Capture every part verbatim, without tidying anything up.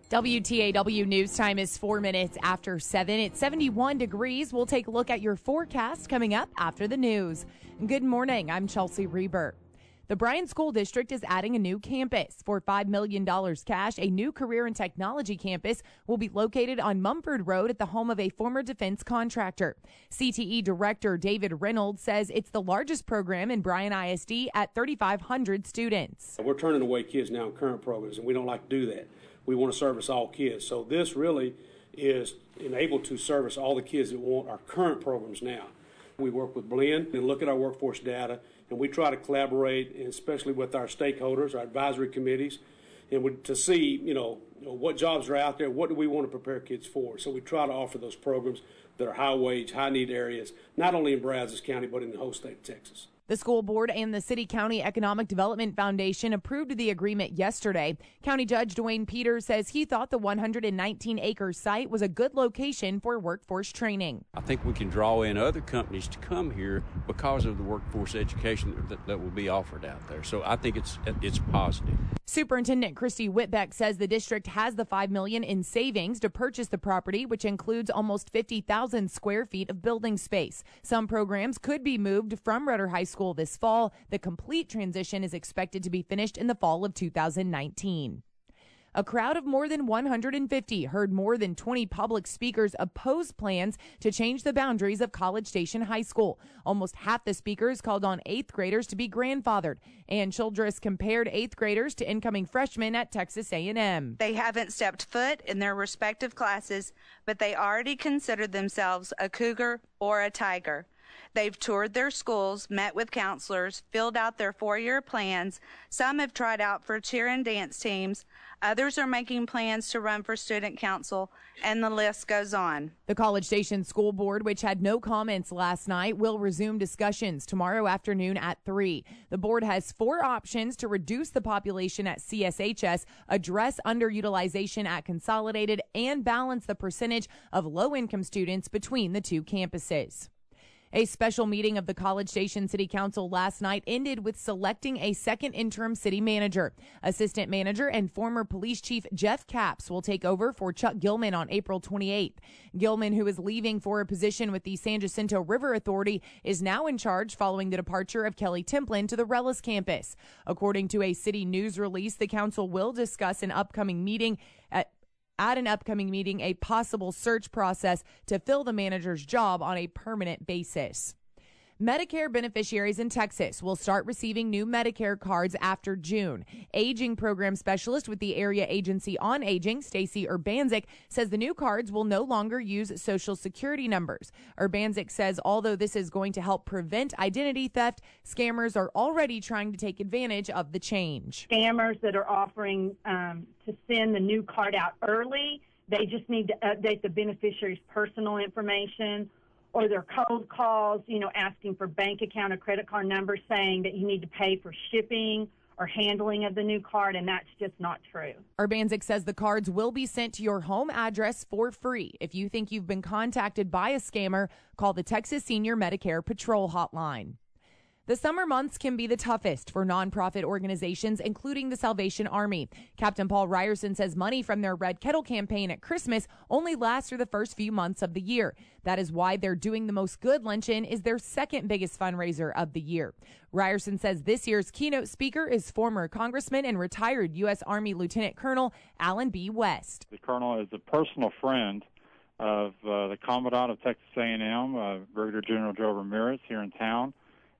W T A W News Time is four minutes after seven. It's seventy-one degrees. We'll take a look at your forecast coming up after the news. Good morning. I'm Chelsea Reber. The Bryan School District is adding a new campus. For five million dollars cash, a new career and technology campus will be located on Mumford Road at the home of a former defense contractor. C T E Director David Reynolds says it's the largest program in Bryan I S D at thirty-five hundred students. We're turning away kids now in current programs, and we don't like to do that. We want to service all kids. So this really is enabled to service all the kids that want our current programs now. We work with Blend and look at our workforce data, and we try to collaborate, especially with our stakeholders, our advisory committees, and we, to see, you know, what jobs are out there, what do we want to prepare kids for. So we try to offer those programs that are high wage, high need areas, not only in Brazos County, but in the whole state of Texas. The school board and the City County Economic Development Foundation approved the agreement yesterday. County Judge Dwayne Peters says he thought the one hundred nineteen acre site was a good location for workforce training. I think we can draw in other companies to come here because of the workforce education that, that will be offered out there. So I think it's it's positive. Superintendent Christy Whitbeck says the district has the five million dollars in savings to purchase the property, which includes almost fifty thousand square feet of building space. Some programs could be moved from Rudder High School this fall. The complete transition is expected to be finished in the fall of two thousand nineteen. A crowd of more than one hundred fifty heard more than twenty public speakers oppose plans to change the boundaries of College Station High School. Almost half the speakers called on eighth graders to be grandfathered. Ann Childress compared eighth graders to incoming freshmen at Texas A and M. They haven't stepped foot in their respective classes, but they already consider themselves a cougar or a tiger. They've toured their schools, met with counselors, filled out their four-year plans. Some have tried out for cheer and dance teams. Others are making plans to run for student council, and the list goes on. The College Station School Board, which had no comments last night, will resume discussions tomorrow afternoon at three. The board has four options to reduce the population at C S H S, address underutilization at Consolidated, and balance the percentage of low-income students between the two campuses. A special meeting of the College Station City Council last night ended with selecting a second interim city manager. Assistant manager and former police chief Jeff Capps will take over for Chuck Gilman on April twenty-eighth. Gilman, who is leaving for a position with the San Jacinto River Authority, is now in charge following the departure of Kelly Templin to the Rellis campus. According to a city news release, the council will discuss an upcoming meeting at At an upcoming meeting, a possible search process to fill the manager's job on a permanent basis. Medicare beneficiaries in Texas will start receiving new Medicare cards after June. Aging program specialist with the Area Agency on Aging, Stacy Urbanzik, says the new cards will no longer use Social Security numbers. Urbanzik says although this is going to help prevent identity theft, scammers are already trying to take advantage of the change. Scammers that are offering um, to send the new card out early, they just need to update the beneficiary's personal information, or their cold calls, you know, asking for bank account or credit card numbers saying that you need to pay for shipping or handling of the new card, and that's just not true. Urbanzik says the cards will be sent to your home address for free. If you think you've been contacted by a scammer, call the Texas Senior Medicare Patrol Hotline. The summer months can be the toughest for nonprofit organizations, including the Salvation Army. Captain Paul Ryerson says money from their Red Kettle campaign at Christmas only lasts through the first few months of the year. That is why their Doing the Most Good luncheon is their second biggest fundraiser of the year. Ryerson says this year's keynote speaker is former Congressman and retired U S Army Lieutenant Colonel Alan B. West. The Colonel is a personal friend of uh, the Commandant of Texas A and M, uh, Brigadier General Joe Ramirez, here in town.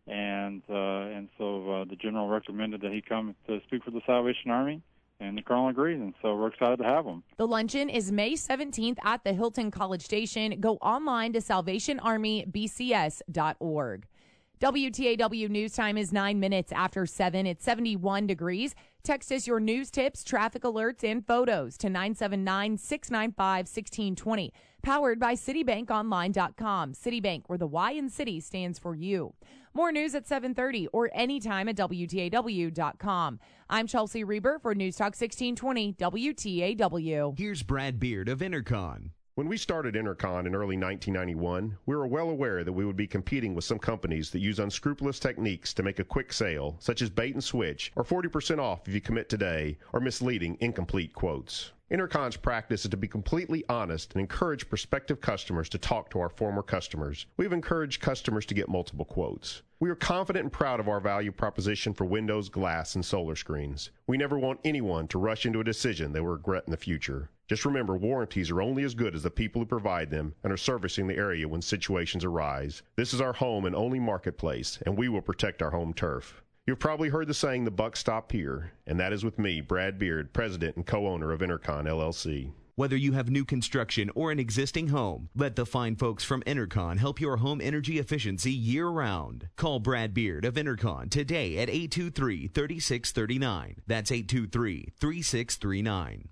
And uh, and so uh, the general recommended that he come to speak for the Salvation Army, and the colonel agreed, and so we're excited to have him. The luncheon is May seventeenth at the Hilton College Station. Go online to salvation army b c s dot org. W T A W News Time is nine minutes after seven. It's seventy-one degrees. Text us your news tips, traffic alerts, and photos to nine seven nine, six nine five, one six two zero. Powered by Citibank Online dot com. Citibank, where the Y in city stands for you. More news at seven thirty or anytime at W T A W dot com. I'm Chelsea Reber for News Talk sixteen twenty W T A W. Here's Brad Beard of Intercon. When we started Intercon in early nineteen ninety-one, we were well aware that we would be competing with some companies that use unscrupulous techniques to make a quick sale, such as bait and switch, or forty percent off if you commit today, or misleading incomplete quotes. Intercon's practice is to be completely honest and encourage prospective customers to talk to our former customers. We've encouraged customers to get multiple quotes. We are confident and proud of our value proposition for windows, glass, and solar screens. We never want anyone to rush into a decision they will regret in the future. Just remember, warranties are only as good as the people who provide them and are servicing the area when situations arise. This is our home and only marketplace, and we will protect our home turf. You've probably heard the saying, the buck stopped here, and that is with me, Brad Beard, president and co-owner of Intercon, L L C. Whether you have new construction or an existing home, let the fine folks from Intercon help your home energy efficiency year-round. Call Brad Beard of Intercon today at eight two three, three six three nine. That's eight two three, three six three nine.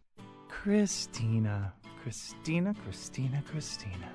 Christina, Christina, Christina, Christina.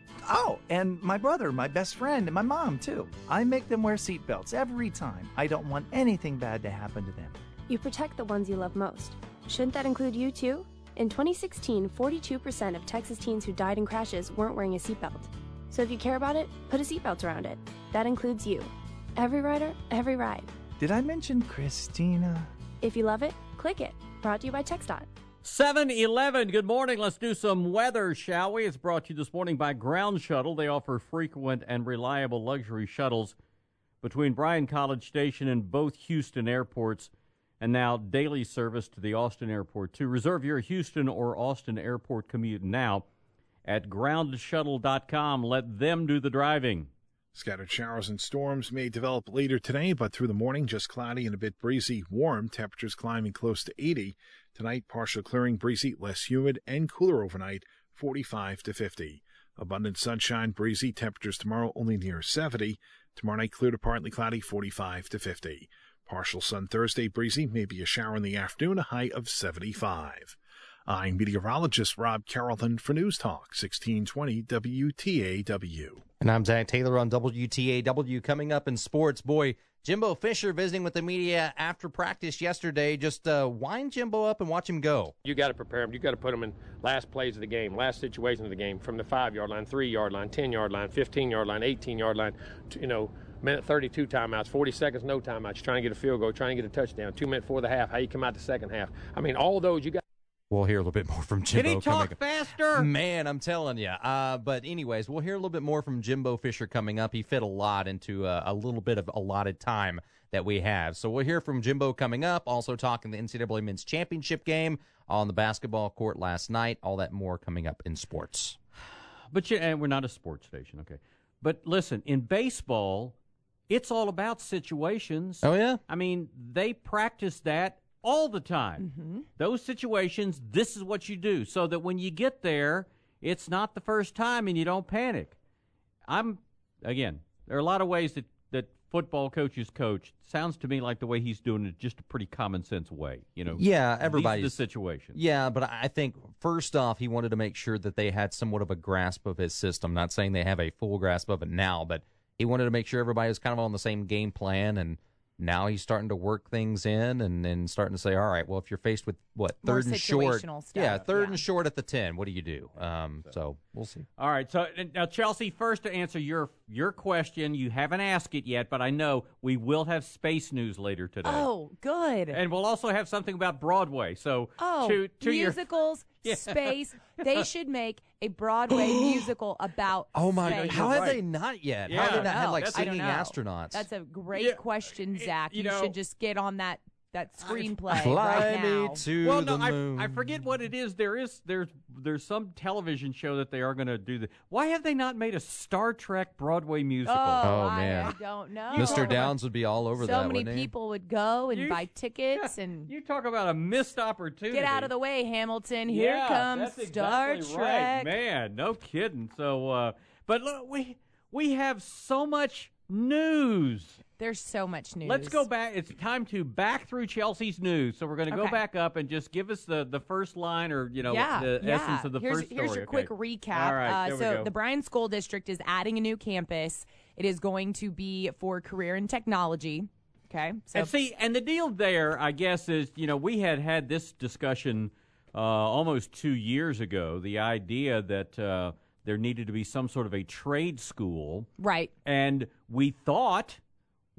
Oh, and my brother, my best friend, and my mom, too. I make them wear seatbelts every time. I don't want anything bad to happen to them. You protect the ones you love most. Shouldn't that include you, too? In twenty sixteen, forty-two percent of Texas teens who died in crashes weren't wearing a seatbelt. So if you care about it, put a seatbelt around it. That includes you. Every rider, every ride. Did I mention Christina? If you love it, click it. Brought to you by TxDOT. seven eleven, good morning. Let's do some weather, shall we? It's brought to you this morning by Ground Shuttle. They offer frequent and reliable luxury shuttles between Bryan College Station and both Houston airports, and now daily service to the Austin airport, too. Reserve your Houston or Austin airport commute now at ground shuttle dot com. Let them do the driving. Scattered showers and storms may develop later today, but through the morning, just cloudy and a bit breezy. Warm, temperatures climbing close to eighty. Tonight, partial clearing, breezy, less humid, and cooler overnight, forty-five to fifty. Abundant sunshine, breezy, temperatures tomorrow only near seventy. Tomorrow night, clear to partly cloudy, forty-five to fifty. Partial sun Thursday, breezy, maybe a shower in the afternoon, a high of seventy-five. I'm meteorologist Rob Carrollton for News Talk, sixteen twenty W T A W. And I'm Zach Taylor on W T A W. Coming up in sports, boy, Jimbo Fisher visiting with the media after practice yesterday. Just uh, wind Jimbo up and watch him go. You got to prepare him. You got to put him in last plays of the game, last situations of the game, from the five-yard line, three-yard line, ten-yard line, fifteen-yard line, eighteen-yard line, you know, minute thirty-two timeouts, forty seconds, no timeouts. You're trying to get a field goal, trying to get a touchdown, two minutes before the half, how you come out the second half. I mean, all those you got. We'll hear a little bit more from Jimbo. Can he talk coming faster? Man, I'm telling you. Uh, but anyways, we'll hear a little bit more from Jimbo Fisher coming up. He fit a lot into uh, a little bit of allotted time that we have. So we'll hear from Jimbo coming up, also talking the N C double A Men's Championship game on the basketball court last night. All that more coming up in sports. But you, and we're not a sports station, okay. But listen, in baseball, it's all about situations. Oh, yeah? I mean, they practice that all the time. Mm-hmm. Those situations, this is what you do, so that when you get there, it's not the first time and you don't panic. I'm, again, there are a lot of ways that, that football coaches coach. Sounds to me like the way he's doing it, just a pretty common sense way. You know, yeah, everybody's the situation. Yeah, but I think first off, he wanted to make sure that they had somewhat of a grasp of his system. Not saying they have a full grasp of it now, but he wanted to make sure everybody was kind of on the same game plan. And now he's starting to work things in and, and starting to say, all right, well, if you're faced with, what, third More and short. situational stuff. Yeah, third Yeah. and short at the ten. What do you do? Um, so we'll see. All right, so now, Chelsea, first to answer your your question, you haven't asked it yet, but I know we will have space news later today. Oh, good. And we'll also have something about Broadway. So Oh, to, to musicals, Yeah. space. They should make a Broadway musical about Oh, my space. God. How have right. they not yet? Yeah. How have they I not don't had, know. like, I don't singing know. astronauts? That's a great Yeah, question, Zach. you You, know- should just get on that, that screenplay Fly right me now. to well, the no, I, moon. I forget what it is. There is there's there's some television show that they are going to do. The, why have they not made a Star Trek Broadway musical? Oh, Oh, I- man. I don't know. Mister Downs would be all over so that, many wouldn't he? people would go and You- buy tickets and You talk about a missed opportunity. get out of the way, Hamilton. Here Yeah, comes that's Star exactly Trek. Right. Man, no kidding. So, uh, but look, we we have so much news. There's so much news. Let's go back. It's time to back through Chelsea's news. So we're going to go Okay. back up and just give us the, the first line or, you know, yeah, the yeah. essence of the here's, first story. Here's your Okay. quick recap. All right, uh, there we so go. the Bryan School District is adding a new campus. It is going to be for career and technology. Okay. So And see, and the deal there, I guess, is, you know, we had had this discussion uh, almost two years ago, the idea that uh, there needed to be some sort of a trade school. right. And we thought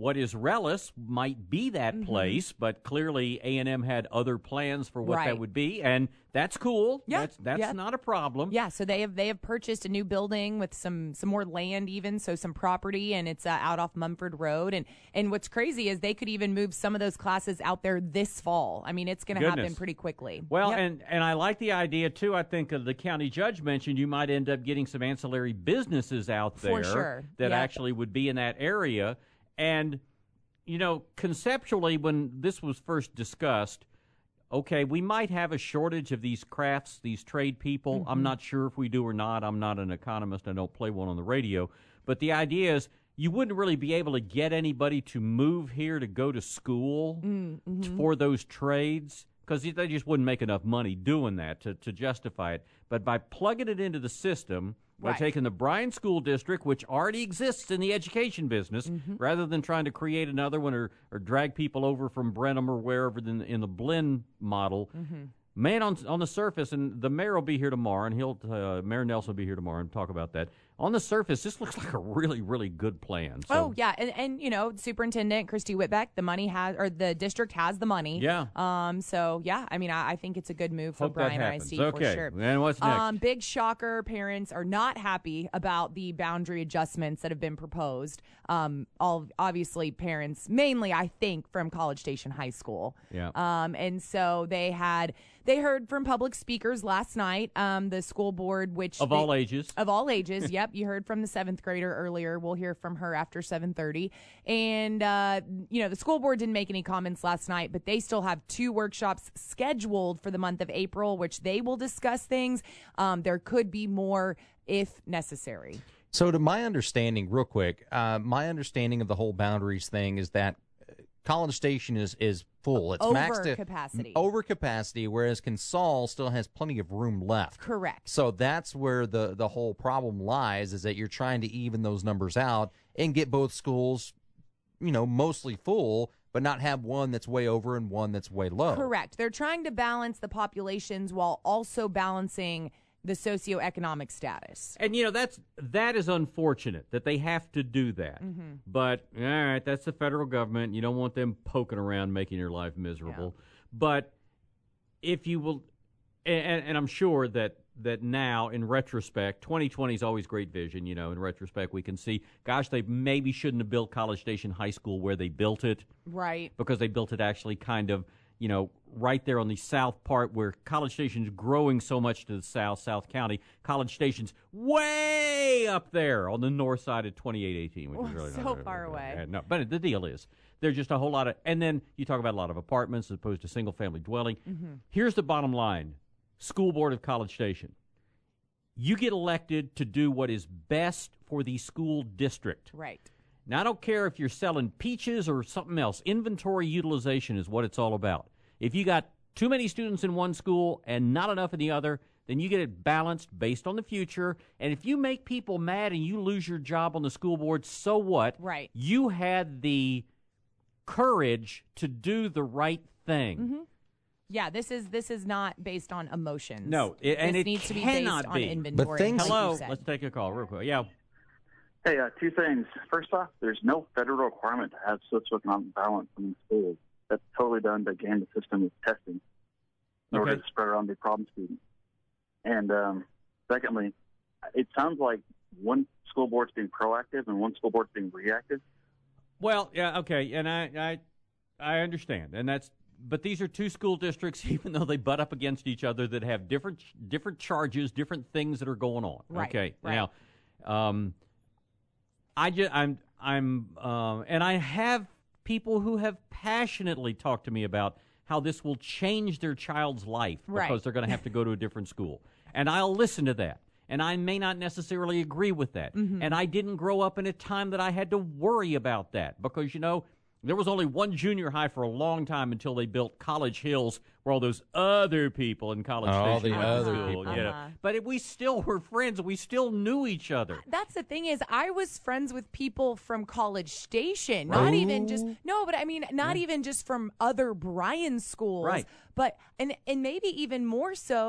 what is Relis might be that Mm-hmm. place, but clearly A and M had other plans for what Right. that would be, and that's cool. Yeah, That's, that's yeah. not a problem. Yeah, so they have they have purchased a new building with some some more land, even so some property, and it's uh, out off Mumford Road. And and what's crazy is they could even move some of those classes out there this fall. I mean, it's going to happen Goodness. pretty quickly. Well, Yep. and, and I like the idea, too. I think uh, the county judge mentioned you might end up getting some ancillary businesses out there For sure. that Yep. actually would be in that area. And, you know, conceptually, when this was first discussed, okay, we might have a shortage of these crafts, these trade people. I'm Mhm. not sure if we do or not. I'm not an economist. I don't play one on the radio. But the idea is you wouldn't really be able to get anybody to move here to go to school Mm, mhm. for those trades because they just wouldn't make enough money doing that to, to justify it. But by plugging it into the system, by Right. taking the Bryan School District, which already exists in the education business, Mm-hmm. rather than trying to create another one or, or drag people over from Brenham or wherever in, in the Blinn model, Mm-hmm. man, on on the surface, and the mayor will be here tomorrow, and he'll uh, Mayor Nelson will be here tomorrow and talk about that. On the surface, this looks like a really, really good plan. So, Oh yeah, and, and you know, Superintendent Christy Whitbeck, the money has, or the district has the money. Yeah. Um. So yeah, I mean, I, I think it's a good move for Hope that Bryan I happens. S D Okay. for sure. And what's next? Um. Big shocker: parents are not happy about the boundary adjustments that have been proposed. Um. All obviously, parents mainly, I think, from College Station High School. Yeah. Um. And so they had they heard from public speakers last night. Um. The school board, which Of they- all ages. of all ages. Yep, you heard from the seventh grader earlier. We'll hear from her after seven thirty. And uh, you know, the school board didn't make any comments last night, but they still have two workshops scheduled for the month of April, which they will discuss things. Um, there could be more if necessary. So, to my understanding, real quick, uh, my understanding of the whole boundaries thing is that College Station is is full. It's Over maxed to capacity. over capacity, whereas Consol still has plenty of room left. Correct. So that's where the the whole problem lies: is that you're trying to even those numbers out and get both schools, you know, mostly full, but not have one that's way over and one that's way low. Correct. They're trying to balance the populations while also balancing the socioeconomic status. And you know that's that is unfortunate that they have to do that. Mm-hmm. But all right, that's the federal government. You don't want them poking around making your life miserable. But if you will, and, and I'm sure that that now in retrospect, twenty twenty is always great vision. You know, in retrospect, we can see, gosh, they maybe shouldn't have built College Station High School where they built it, Right. because they built it actually kind of, you know, right there on the south part where College Station's growing so much to the south, South County. College Station's way up there on the north side of twenty-eight eighteen, which Oh, is really so not, far away. No, but the deal is, there's just a whole lot of, and then you talk about a lot of apartments as opposed to single-family dwelling. Mm-hmm. Here's the bottom line. School Board of College Station. You get elected to do what is best for the school district. Right. Now, I don't care if you're selling peaches or something else. Inventory utilization is what it's all about. If you got too many students in one school and not enough in the other, then you get it balanced based on the future. And if you make people mad and you lose your job on the school board, so what? Right. You had the courage to do the right thing. Mm-hmm. Yeah, this is this is not based on emotions. No, it, and this it needs to be cannot based on be. inventory. things- like you Hello, said. let's take a call real quick. Yeah. Hey, uh, two things. First off, there's no federal requirement to have socioeconomic balance in the schools. That's totally done to game the system with testing in order Okay. to spread around the problem students. And um, secondly, it sounds like one school board's being proactive and one school board's being reactive. Well, yeah, okay, and I, I, I understand, and that's. But these are two school districts, even though they butt up against each other, that have different different charges, different things that are going on. Right, Okay, right. now, um, I just I'm I'm um, and I have people who have passionately talked to me about how this will change their child's life Right. because they're going to have to go to a different school, and I'll listen to that. And I may not necessarily agree with that. Mm-hmm. And I didn't grow up in a time that I had to worry about that because, you know, there was only one junior high for a long time until they built College Hills, where all those other people in College All Station the went to other school, people. you know. Uh-huh. But it, we still were friends. We still knew each other. That's the thing is, I was friends with people from College Station, not even just no, but I mean, not even just from other Bryan schools, Right. But and and maybe even more so,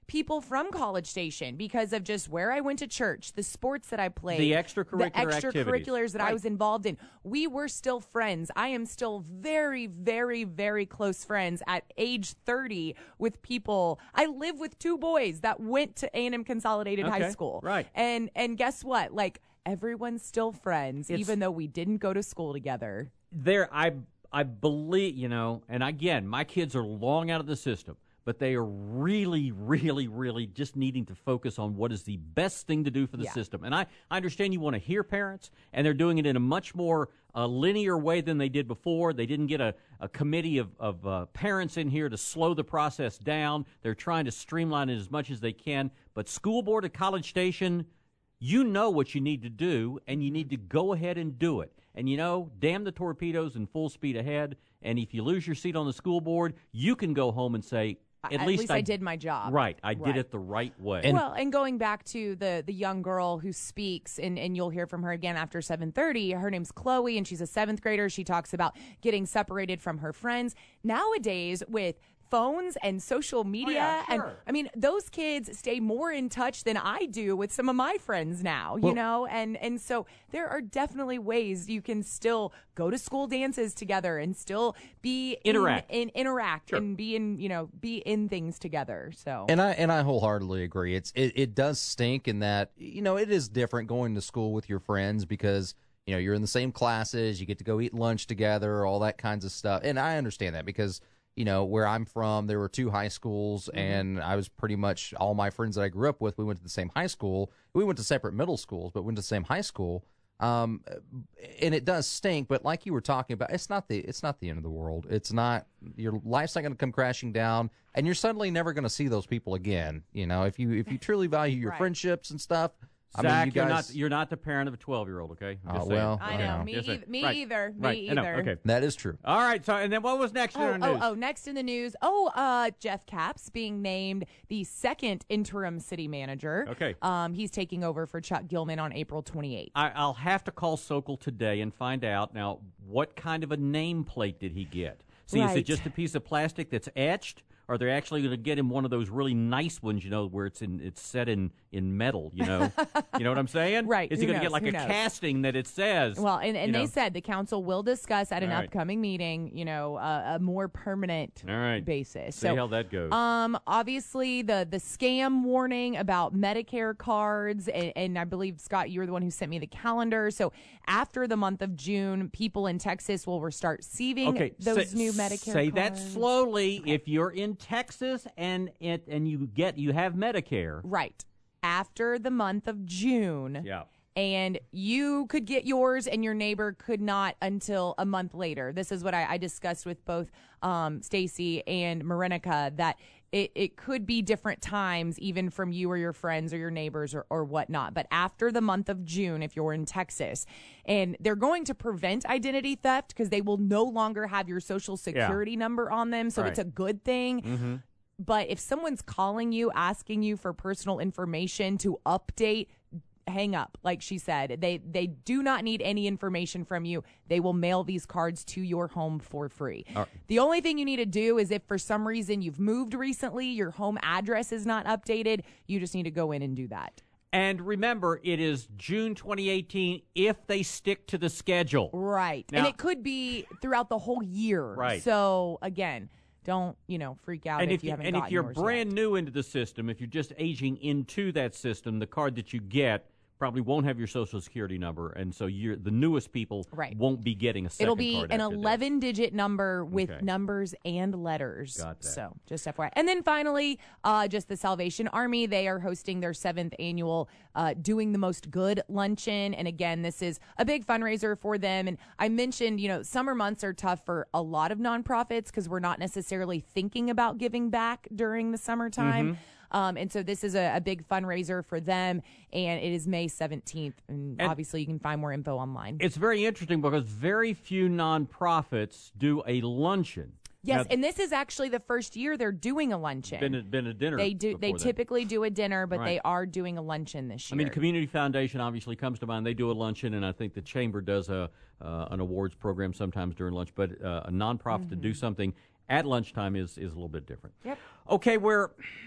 people from College Station because of just where I went to church, the sports that I played, The extracurricular the extracurriculars activities. that Right. I was involved in. We were still friends. I am still very, very, very close friends at age thirty with people. I live with two boys that went to A and M Consolidated Okay, High School. right. And and guess what? Like, everyone's still friends, It's- even though we didn't go to school together. There, I I believe, you know, and again, my kids are long out of the system, but they are really, really, really just needing to focus on what is the best thing to do for the Yeah. system. And I, I understand you want to hear parents, and they're doing it in a much more uh, linear way than they did before. They didn't get a, a committee of, of uh, parents in here to slow the process down. They're trying to streamline it as much as they can. But school board at College Station, you know what you need to do, and you need to go ahead and do it. And, you know, damn the torpedoes and full speed ahead. And if you lose your seat on the school board, you can go home and say, at, At least, least I did my job. Right. I Right. did it the right way. well, and going back to the the young girl who speaks, and, and you'll hear from her again after seven thirty. Her name's Chloe, and she's a seventh grader. She talks about getting separated from her friends. Nowadays, with phones and social media, yeah, and sure. I mean, those kids stay more in touch than I do with some of my friends now, you Well- know, and and so there are definitely ways you can still go to school dances together and still be in- Interact. in, interact Sure. and be in, you know, be in things together. So And I and I wholeheartedly agree. It's it, it does stink in that, you know, it is different going to school with your friends because, you know, you're in the same classes, you get to go eat lunch together, all that kinds of stuff. And I understand that because, you know, where I'm from, there were two high schools, Mm-hmm. and I was pretty much all my friends that I grew up with, we went to the same high school. We went to separate middle schools, but went to the same high school. Um, and it does stink, but like you were talking about, it's not the it's not the end of the world. It's not, your life's not going to come crashing down, and you're suddenly never going to see those people again. You know, if you if you truly value your Right. friendships and stuff. I Zach, mean, you you're guys, not you're not the parent of a twelve-year-old, okay? I'm Oh, just saying. well, I you know, know. me, Just saying. eith- me Right. either, me Right. I know. either. Okay. that is true. All right. So, and then what was next in Oh, our oh, news? oh, next in the news. Oh, uh, Jeff Capps being named the second interim city manager. Okay. Um, he's taking over for Chuck Gilman on April twenty-eighth. I, I'll have to call Sokol today and find out now what kind of a nameplate did he get. See, is it Right. just a piece of plastic that's etched, or they're actually going to get him one of those really nice ones, you know, where it's in it's set in, in metal, you know, you know what I'm saying? Right. Is he Who going to get knows? like Who a knows? casting that it says? Well, and, and you they know? said the council will discuss at an All right. upcoming meeting, you know, uh, a more permanent All right. basis. See so, how that goes. Um, obviously the the scam warning about Medicare cards, and, and I believe Scott, you were the one who sent me the calendar. So after the month of June, people in Texas will start receiving Okay, those say, new Medicare Say cards. that slowly. If you're in Texas and it and you get you have Medicare, Right. After the month of June. yeah. And you could get yours and your neighbor could not until a month later. This is what I, I discussed with both um, Stacy and Marinica, that it, it could be different times even from you or your friends or your neighbors or, or whatnot. But after the month of June, if you're in Texas, and they're going to prevent identity theft because they will no longer have your social security number on them. So Right. it's a good thing. Mm-hmm. But if someone's calling you, asking you for personal information to update, hang up. Like she said, they they do not need any information from you. They will mail these cards to your home for free. All right. The only thing you need to do is if for some reason you've moved recently, your home address is not updated, you just need to go in and do that. And remember, it is June twenty eighteen if they stick to the schedule. Right. Now- and it could be throughout the whole year. Right. So again, don't, you know, freak out And if, if you you, haven't and gotten if you're yours brand yet. new into the system, if you're just aging into that system, the card that you get probably won't have your social security number, and so you're the newest people Right. won't be getting a second It'll be card an after that. eleven digit number with Okay. numbers and letters. Got that. So just F Y I. And then finally, uh, just the Salvation Army. They are hosting their seventh annual uh, Doing the Most Good luncheon. And again, this is a big fundraiser for them. And I mentioned, you know, summer months are tough for a lot of nonprofits because we're not necessarily thinking about giving back during the summertime. Mm-hmm. Um, and so this is a, a big fundraiser for them, and it is May seventeenth. And, And- obviously, you can find more info online. It's very interesting because very few nonprofits do a luncheon. Yes, Now, and this is actually the first year they're doing a luncheon. been a, been a dinner. they do. They before that. typically do a dinner, but Right. they are doing a luncheon this I year. mean, the Community Foundation obviously comes to mind. They do a luncheon, and I think the Chamber does a uh, an awards program sometimes during lunch. But uh, a nonprofit to do something at lunchtime is is a little bit different. Yep. Okay, we're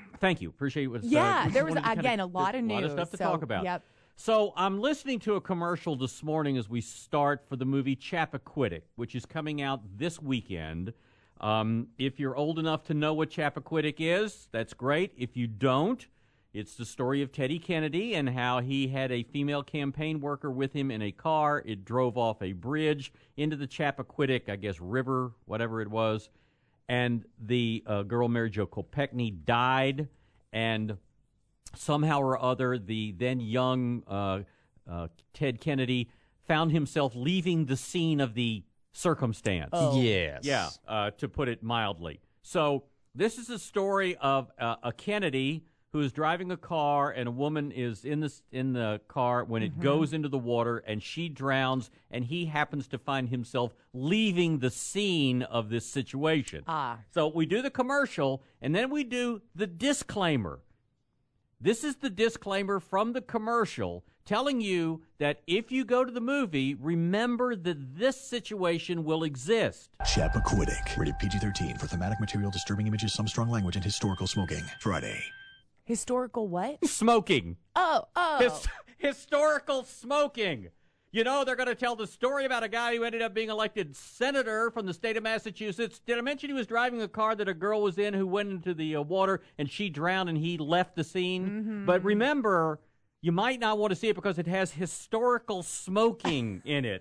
Thank you. Appreciate it. Yeah, uh, there was, again again, a lot of A lot news, of stuff to so, talk about. Yep. So I'm listening to a commercial this morning as we start for the movie Chappaquiddick, which is coming out this weekend. Um, if you're old enough to know what Chappaquiddick is, that's great. If you don't, it's the story of Teddy Kennedy and how he had a female campaign worker with him in a car. It drove off a bridge into the Chappaquiddick, I guess, river, whatever it was. And the uh, girl, Mary Jo Kopechne, died. And somehow or other, the then young uh, uh, Ted Kennedy found himself leaving the scene of the circumstance. Oh. Yes. Yeah, uh, to put it mildly. So this is a story of uh, a Kennedy who is driving a car, and a woman is in the, in the car when it Mm-hmm. goes into the water, and she drowns, and he happens to find himself leaving the scene of this situation. Ah. So we do the commercial, and then we do the disclaimer. This is the disclaimer from the commercial telling you that if you go to the movie, remember that this situation will exist. Chappaquiddick, rated P G thirteen for thematic material, disturbing images, some strong language, and historical smoking. Friday. Historical what? Smoking. Oh, oh. His- historical smoking. You know, they're going to tell the story about a guy who ended up being elected senator from the state of Massachusetts. Did I mention he was driving a car that a girl was in who went into the uh, water and she drowned and he left the scene? Mm-hmm. But remember, you might not want to see it because it has historical smoking in it.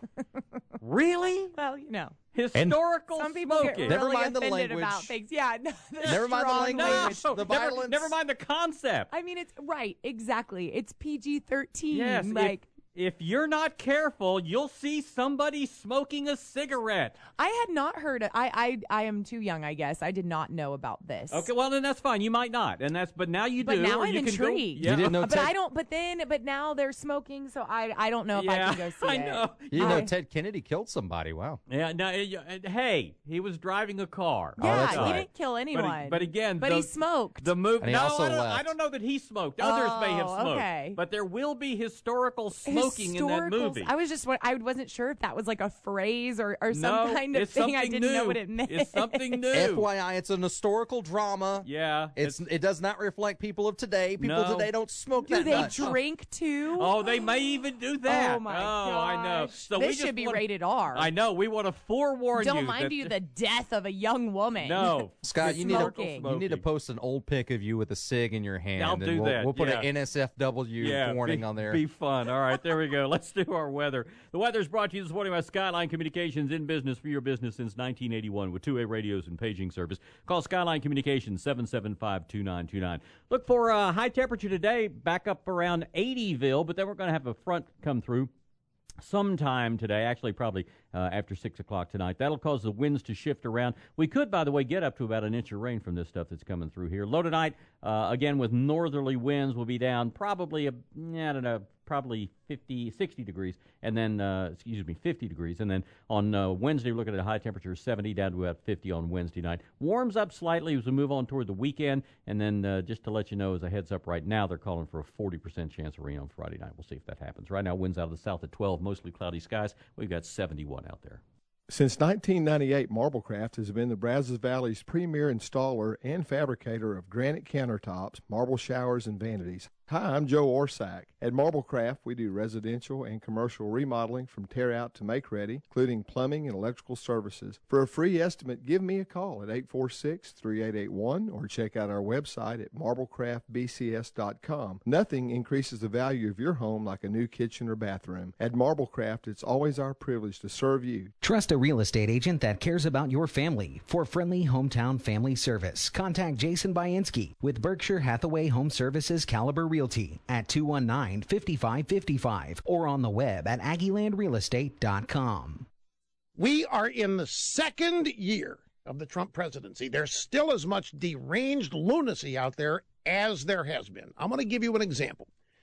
Really? Well, you know. Historical Some people smoking. get really Never mind the offended language. about things. Yeah, no, the Never mind the strong language. No, the never, violence. never mind the concept. I mean, it's right, exactly. It's P G thirteen. Yes, like if, if you're not careful, you'll see somebody smoking a cigarette. I had not heard it. I, I I am too young, I guess. I did not know about this. Okay, well then that's fine. You might not, and that's but now you But do. now or I'm you can go- intrigued. yeah. You didn't know But Ted, I don't. But then, but now they're smoking, so I I don't know if I Yeah, can go see I it. know. you didn't I- know Ted Kennedy killed somebody. Wow. Yeah, no, uh, hey, he was driving a car. Yeah, that's he right. didn't kill But, anyone. but again, but the, he smoked. the movie. And he No, also I, don't, left. I don't know that he smoked. Others may have Oh, smoked. okay. But there will be historical smoking in that Historicals- movie. I was just wa- I wasn't sure if that was like a phrase or, or some no, kind of it's thing. I something didn't new. know what it meant. It's something new. F Y I, it's an historical drama. Yeah, It's, it does not reflect people of today. People No. today don't smoke Do that they much. drink too? Oh, they may even do that. Oh my Oh, I know. gosh. So this we just should be wanna- rated R. I know. We want to forewarn Don't you. mind that- you the death of a young woman. No, Scott, you need, Smoking. to, you need to post an old pic of you with a cig in your hand. I'll and do we'll, that, We'll put yeah. an N S F W yeah, warning be, on there. Be fun. All right, there we go. Let's do our weather. The weather is brought to you this morning by Skyline Communications, in business for your business since nineteen eighty-one with two-way radios and paging service. Call Skyline Communications, seven seven five, two nine two nine. Look for a high temperature today, back up around eightyville, but then we're going to have a front come through sometime today, actually probably uh, after six o'clock tonight. That'll cause the winds to shift around. We could, by the way, get up to about an inch of rain from this stuff that's coming through here. Low tonight, uh, again, with northerly winds, will be down probably, a, I don't know, probably fifty, sixty degrees, and then, uh, excuse me, fifty degrees. And then on uh, Wednesday, we're looking at a high temperature of seventy, down to about fifty on Wednesday night. Warms up slightly as we move on toward the weekend. And then uh, just to let you know, as a heads up right now, they're calling for a forty percent chance of rain on Friday night. We'll see if that happens. Right now, winds out of the south at twelve, mostly cloudy skies. We've got seventy-one out there. Since nineteen ninety-eight, Marblecraft has been the Brazos Valley's premier installer and fabricator of granite countertops, marble showers, and vanities. Hi, I'm Joe Orsack. At Marblecraft, we do residential and commercial remodeling from tear out to make ready, including plumbing and electrical services. For a free estimate, give me a call at eight four six, three eight eight one or check out our website at marblecraft b c s dot com. Nothing increases the value of your home like a new kitchen or bathroom. At Marblecraft, it's always our privilege to serve you. Trust a real estate agent that cares about your family. For friendly hometown family service, contact Jason Bainski with Berkshire Hathaway Home Services Caliber Realty at two one nine, five five five five or on the web at aggieland real estate dot com. We are in the second year of the Trump presidency. There's still as much deranged lunacy out there as there has been. I'm going to give you an example.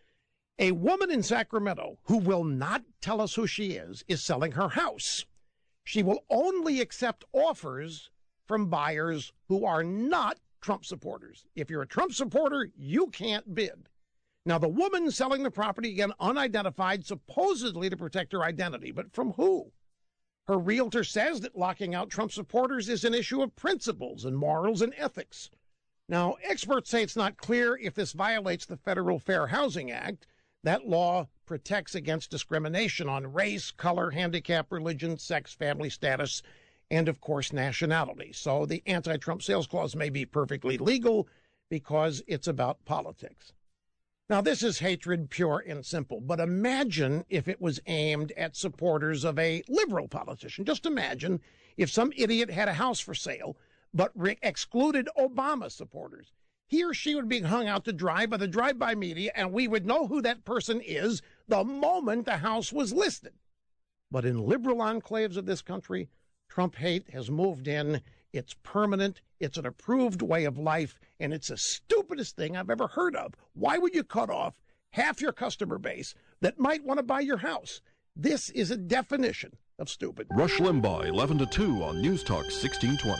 A woman in Sacramento who will not tell us who she is is selling her house. She will only accept offers from buyers who are not Trump supporters. If you're a Trump supporter, you can't bid. Now, the woman selling the property, again, unidentified, supposedly to protect her identity. But from who? Her realtor says that locking out Trump supporters is an issue of principles and morals and ethics. Now, experts say it's not clear if this violates the Federal Fair Housing Act. That law protects against discrimination on race, color, handicap, religion, sex, family status, and, of course, nationality. So the anti-Trump sales clause may be perfectly legal because it's about politics. Now, this is hatred pure and simple, but imagine if it was aimed at supporters of a liberal politician. Just imagine if some idiot had a house for sale, but re- excluded Obama supporters. He or she would be hung out to dry by the drive-by media, and we would know who that person is the moment the house was listed. But in liberal enclaves of this country, Trump hate has moved in. It's permanent. It's an approved way of life, and it's the stupidest thing I've ever heard of. Why would you cut off half your customer base that might want to buy your house? This is a definition of stupid. Rush Limbaugh, eleven to two on News Talk sixteen twenty.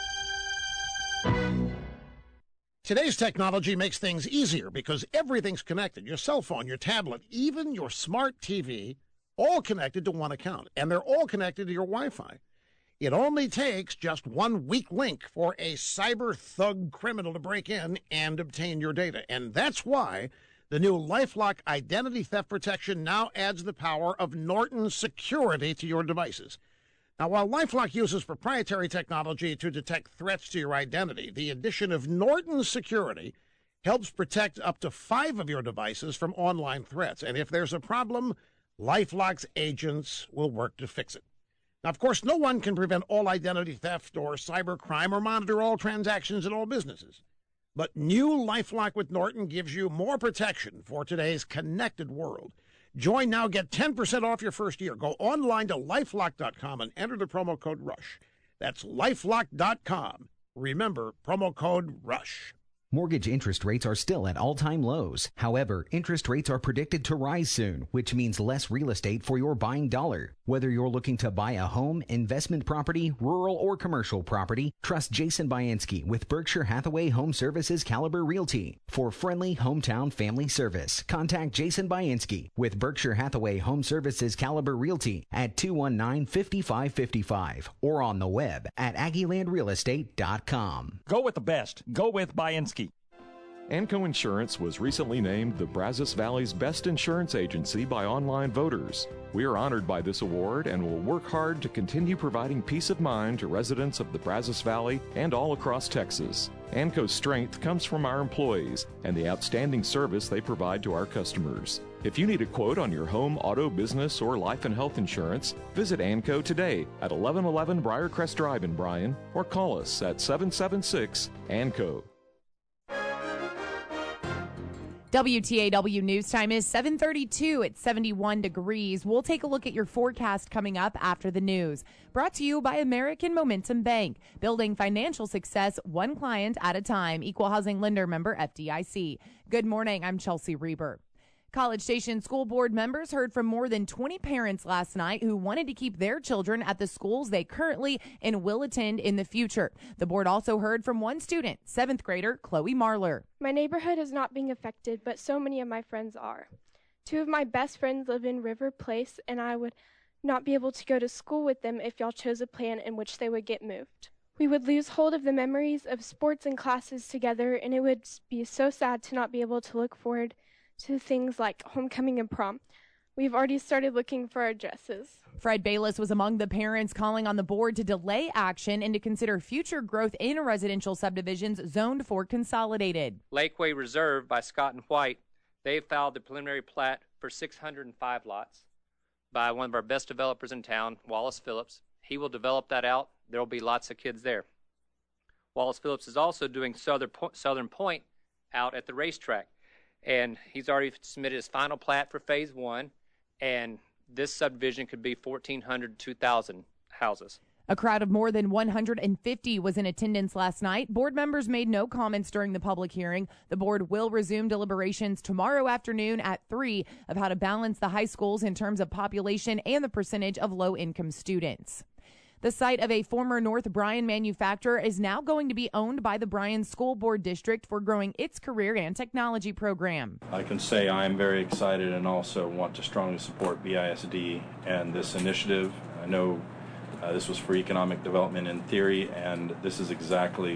Today's technology makes things easier because everything's connected. Your cell phone, your tablet, even your smart T V, all connected to one account, and they're all connected to your Wi-Fi. It only takes just one weak link for a cyber thug criminal to break in and obtain your data. And that's why the new LifeLock identity theft protection now adds the power of Norton security to your devices. Now, while LifeLock uses proprietary technology to detect threats to your identity, the addition of Norton security helps protect up to five of your devices from online threats. And if there's a problem, LifeLock's agents will work to fix it. Now, of course, no one can prevent all identity theft or cybercrime or monitor all transactions in all businesses. But new LifeLock with Norton gives you more protection for today's connected world. Join now, get ten percent off your first year. Go online to lifelock dot com and enter the promo code RUSH. That's lifelock dot com. Remember, promo code RUSH. Mortgage interest rates are still at all-time lows. However, interest rates are predicted to rise soon, which means less real estate for your buying dollar. Whether you're looking to buy a home, investment property, rural or commercial property, trust Jason Bainski with Berkshire Hathaway Home Services Caliber Realty. For friendly hometown family service, contact Jason Bainski with Berkshire Hathaway Home Services Caliber Realty at two one nine, five five five five or on the web at aggie land real estate dot com. Go with the best. Go with Bainski. Anco Insurance was recently named the Brazos Valley's best insurance agency by online voters. We are honored by this award and will work hard to continue providing peace of mind to residents of the Brazos Valley and all across Texas. Anco's strength comes from our employees and the outstanding service they provide to our customers. If you need a quote on your home, auto, business, or life and health insurance, visit Anco today at eleven eleven Briarcrest Drive in Bryan or call us at seven seven six A N C O. W T A W News Time is seven thirty-two at seventy-one degrees. We'll take a look at your forecast coming up after the news. Brought to you by American Momentum Bank, building financial success one client at a time. Equal Housing Lender member F D I C. Good morning. I'm Chelsea Reber. College Station School Board members heard from more than twenty parents last night who wanted to keep their children at the schools they currently and will attend in the future. The board also heard from one student, seventh grader Chloe Marler. My neighborhood is not being affected, but so many of my friends are. Two of my best friends live in River Place, and I would not be able to go to school with them if y'all chose a plan in which they would get moved. We would lose hold of the memories of sports and classes together, and it would be so sad to not be able to look forward to things like homecoming and prom. We've already started looking for our dresses. Fred Bayless was among the parents calling on the board to delay action and to consider future growth in residential subdivisions zoned for consolidated. Lakeway Reserve by Scott and White, they filed the preliminary plat for six hundred five lots by one of our best developers in town, Wallace Phillips. He will develop that out. There will be lots of kids there. Wallace Phillips is also doing Southern Point, Southern Point out at the racetrack. And he's already submitted his final plat for phase one, and this subdivision could be fourteen hundred to two thousand houses. A crowd of more than one hundred fifty was in attendance last night. Board members made no comments during the public hearing. The board will resume deliberations tomorrow afternoon at three of how to balance the high schools in terms of population and the percentage of low-income students. The site of a former North Bryan manufacturer is now going to be owned by the Bryan School Board District for growing its career and technology program. I can say I am very excited and also want to strongly support B I S D and this initiative. I know uh, this was for economic development in theory, and this is exactly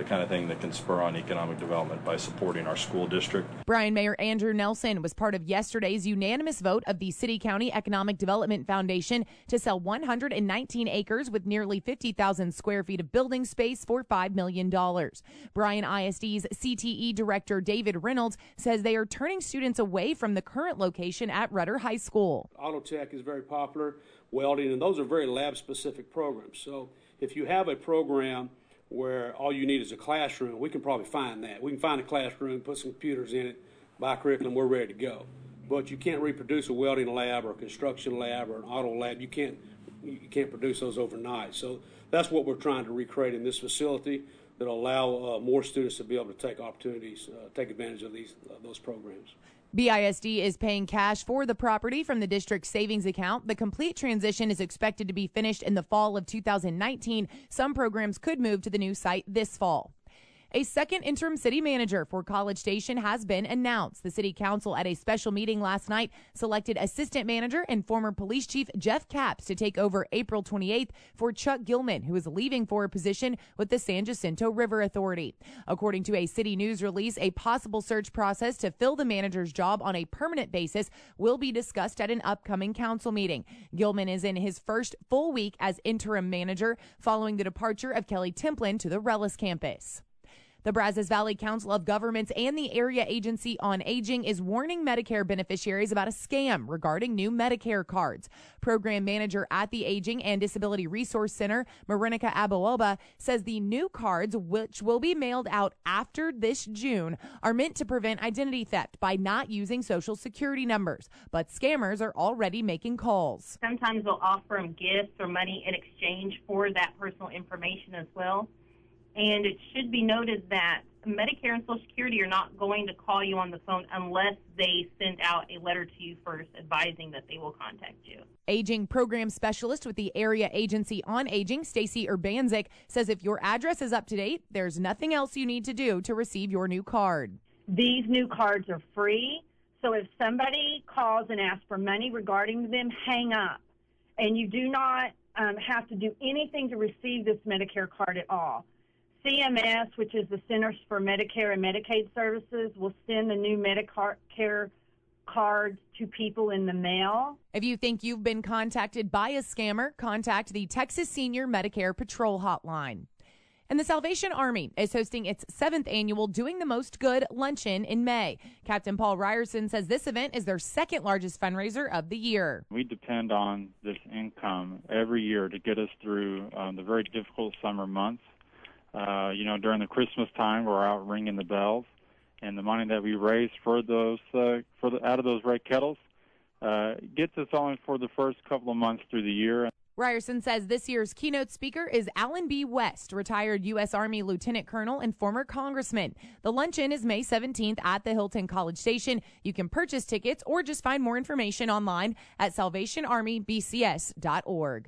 the kind of thing that can spur on economic development by supporting our school district. Bryan Mayor Andrew Nelson was part of yesterday's unanimous vote of the City County Economic Development Foundation to sell one hundred nineteen acres with nearly fifty thousand square feet of building space for five million dollars. Bryan I S D's C T E Director David Reynolds says they are turning students away from the current location at Rudder High School. Auto tech is very popular, welding, and those are very lab-specific programs. So if you have a program where all you need is a classroom, we can probably find that. We can find a classroom, put some computers in it, buy curriculum, we're ready to go. But you can't reproduce a welding lab or a construction lab or an auto lab. You can't, you can't produce those overnight. So that's what we're trying to recreate in this facility that will allow uh, more students to be able to take opportunities, uh, take advantage of these uh, those programs. B I S D is paying cash for the property from the district's savings account. The complete transition is expected to be finished in the fall of two thousand nineteen. Some programs could move to the new site this fall. A second interim city manager for College Station has been announced. The city council at a special meeting last night selected assistant manager and former police chief Jeff Capps to take over April twenty-eighth for Chuck Gilman, who is leaving for a position with the San Jacinto River Authority. According to a city news release, a possible search process to fill the manager's job on a permanent basis will be discussed at an upcoming council meeting. Gilman is in his first full week as interim manager following the departure of Kelly Templin to the Rellis campus. The Brazos Valley Council of Governments and the Area Agency on Aging is warning Medicare beneficiaries about a scam regarding new Medicare cards. Program manager at the Aging and Disability Resource Center, Marinica Aboelba, says the new cards, which will be mailed out after this June, are meant to prevent identity theft by not using Social Security numbers. But scammers are already making calls. Sometimes they'll offer them gifts or money in exchange for that personal information as well. And it should be noted that Medicare and Social Security are not going to call you on the phone unless they send out a letter to you first advising that they will contact you. Aging program specialist with the Area Agency on Aging, Stacy Urbanzik, says if your address is up to date, there's nothing else you need to do to receive your new card. These new cards are free, so if somebody calls and asks for money regarding them, hang up. And you do not um, have to do anything to receive this Medicare card at all. C M S, which is the Centers for Medicare and Medicaid Services, will send the new Medicare cards to people in the mail. If you think you've been contacted by a scammer, contact the Texas Senior Medicare Patrol Hotline. And the Salvation Army is hosting its seventh annual Doing the Most Good luncheon in May. Captain Paul Ryerson says this event is their second largest fundraiser of the year. We depend on this income every year to get us through um, the very difficult summer months. Uh, you know, during the Christmas time, we're out ringing the bells, and the money that we raise for those, uh, for the, out of those red kettles, uh, gets us only for the first couple of months through the year. Ryerson says this year's keynote speaker is Alan B. West, retired U S Army Lieutenant Colonel and former Congressman. The luncheon is May seventeenth at the Hilton College Station. You can purchase tickets or just find more information online at salvation army b c s dot org.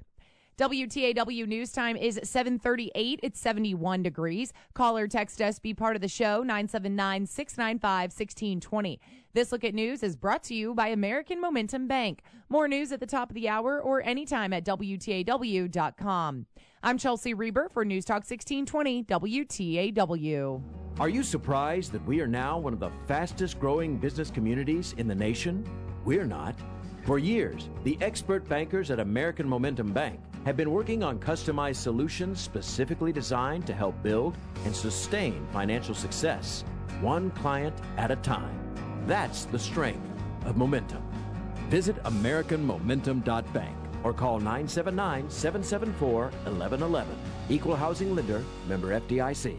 W T A W News Time is seven thirty-eight. It's seventy-one degrees. Call or text us. Be part of the show, nine seven nine, six nine five, one six two zero. This Look at News is brought to you by American Momentum Bank. More news at the top of the hour or anytime at W T A W dot com. I'm Chelsea Reber for News Talk sixteen twenty W T A W. Are you surprised that we are now one of the fastest growing business communities in the nation? We're not. For years, the expert bankers at American Momentum Bank have been working on customized solutions specifically designed to help build and sustain financial success, one client at a time. That's the strength of Momentum. Visit American Momentum dot bank or call nine seven nine, seven seven four, one one one one. Equal Housing Lender, member F D I C.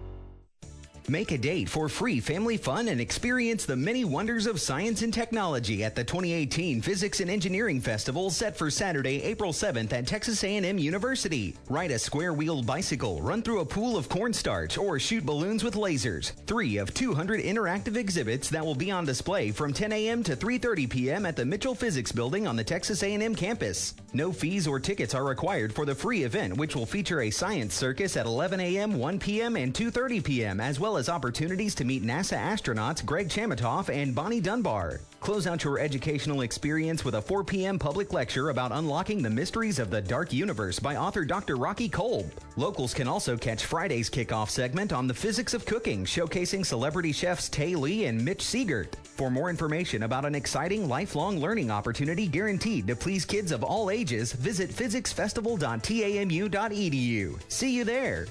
Make a date for free family fun and experience the many wonders of science and technology at the twenty eighteen Physics and Engineering Festival set for Saturday, April seventh at Texas A and M University. Ride a square-wheeled bicycle, run through a pool of cornstarch, or shoot balloons with lasers. Three of two hundred interactive exhibits that will be on display from ten a.m. to three thirty p.m. at the Mitchell Physics Building on the Texas A and M campus. No fees or tickets are required for the free event, which will feature a science circus at eleven a.m., one p.m., and two thirty p.m., as well well as opportunities to meet NASA astronauts Greg Chamitoff and Bonnie Dunbar. Close out your educational experience with a four p.m. public lecture about unlocking the mysteries of the dark universe by author Doctor Rocky Kolb. Locals can also catch Friday's kickoff segment on the physics of cooking, showcasing celebrity chefs Tay Lee and Mitch Siegert. For more information about an exciting lifelong learning opportunity guaranteed to please kids of all ages, visit physics festival dot tamu dot e d u. See you there.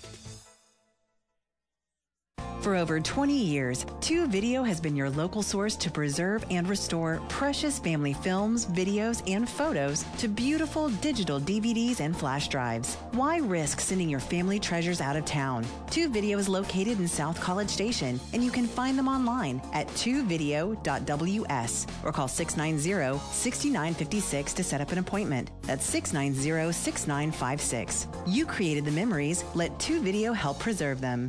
For over twenty years, Two Video has been your local source to preserve and restore precious family films, videos, and photos to beautiful digital D V Ds and flash drives. Why risk sending your family treasures out of town? Two Video is located in South College Station, and you can find them online at two video dot w s or call six nine zero, six nine five six to set up an appointment. That's six nine zero, six nine five six. You created the memories. Let Two Video help preserve them.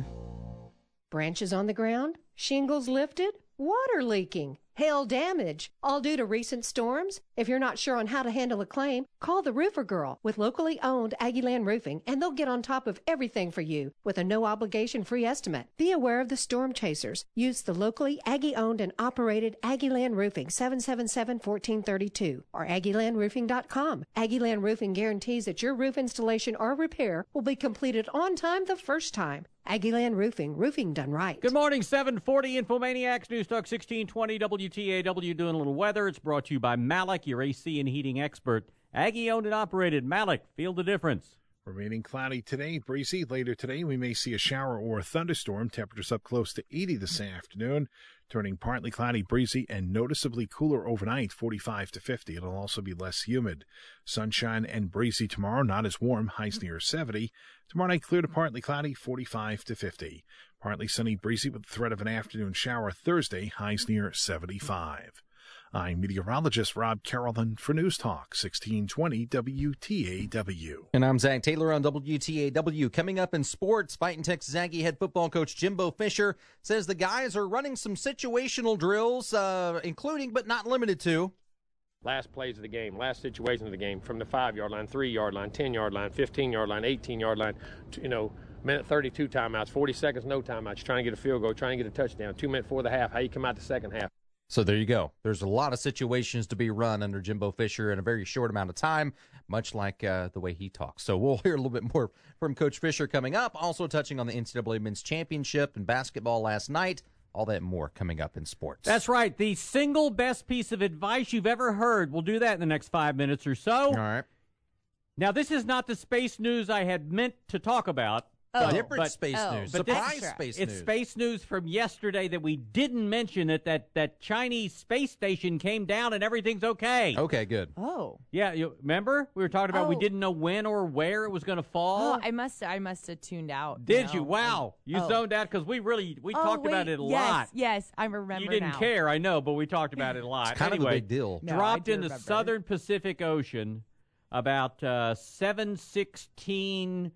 Branches on the ground, shingles lifted, water leaking, hail damage, all due to recent storms? If you're not sure on how to handle a claim, call the Roofer Girl with locally owned Aggieland Roofing, and they'll get on top of everything for you with a no-obligation free estimate. Be aware of the storm chasers. Use the locally Aggie-owned and operated Aggieland Roofing, seven seven seven, one four three two, or Aggieland Roofing dot com. Aggieland Roofing guarantees that your roof installation or repair will be completed on time the first time. Aggieland Roofing, roofing done right. Good morning, seven forty Infomaniacs, News Talk sixteen twenty W T A W, doing a little weather. It's brought to you by Malik, your A C and heating expert. Aggie owned and operated. Malik, feel the difference. Remaining cloudy today, breezy. Later today, we may see a shower or a thunderstorm. Temperatures up close to eighty this afternoon. Turning partly cloudy, breezy, and noticeably cooler overnight, forty-five to fifty. It'll also be less humid. Sunshine and breezy tomorrow, not as warm, highs near seventy. Tomorrow night, clear to partly cloudy, forty-five to fifty. Partly sunny, breezy with the threat of an afternoon shower Thursday, highs near seventy-five. I'm meteorologist Rob Carolyn for News Talk sixteen twenty W T A W. And I'm Zach Taylor on W T A W. Coming up in sports, Fighting Texas Aggie head football coach Jimbo Fisher says the guys are running some situational drills, uh, including but not limited to last plays of the game, last situations of the game, from the five-yard line, three-yard line, ten-yard line, fifteen-yard line, eighteen-yard line, you know, minute thirty-two timeouts, forty seconds, no timeouts, trying to get a field goal, trying to get a touchdown, two minutes before the half, how you come out the second half. So there you go. There's a lot of situations to be run under Jimbo Fisher in a very short amount of time, much like uh, the way he talks. So we'll hear a little bit more from Coach Fisher coming up, also touching on the N C double A Men's Championship and basketball last night. All that and more coming up in sports. That's right. The single best piece of advice you've ever heard. We'll do that in the next five minutes or so. All right. Now, this is not the space news I had meant to talk about. Oh, different but, space oh, news. But Surprise this, space it's news. It's space news from yesterday that we didn't mention it, that that Chinese space station came down and everything's okay. Okay, good. Oh. Yeah, you remember? We were talking about oh. we didn't know when or where it was going to fall. Oh, I must I must have tuned out. Did no. you? Wow. You oh. zoned out because we really, we oh, talked wait, about it a yes, lot. Yes, I remember You didn't now. care, I know, but we talked about it a lot. It's kind anyway, of a big deal. No, dropped in the remember. southern Pacific Ocean about uh, seven sixteen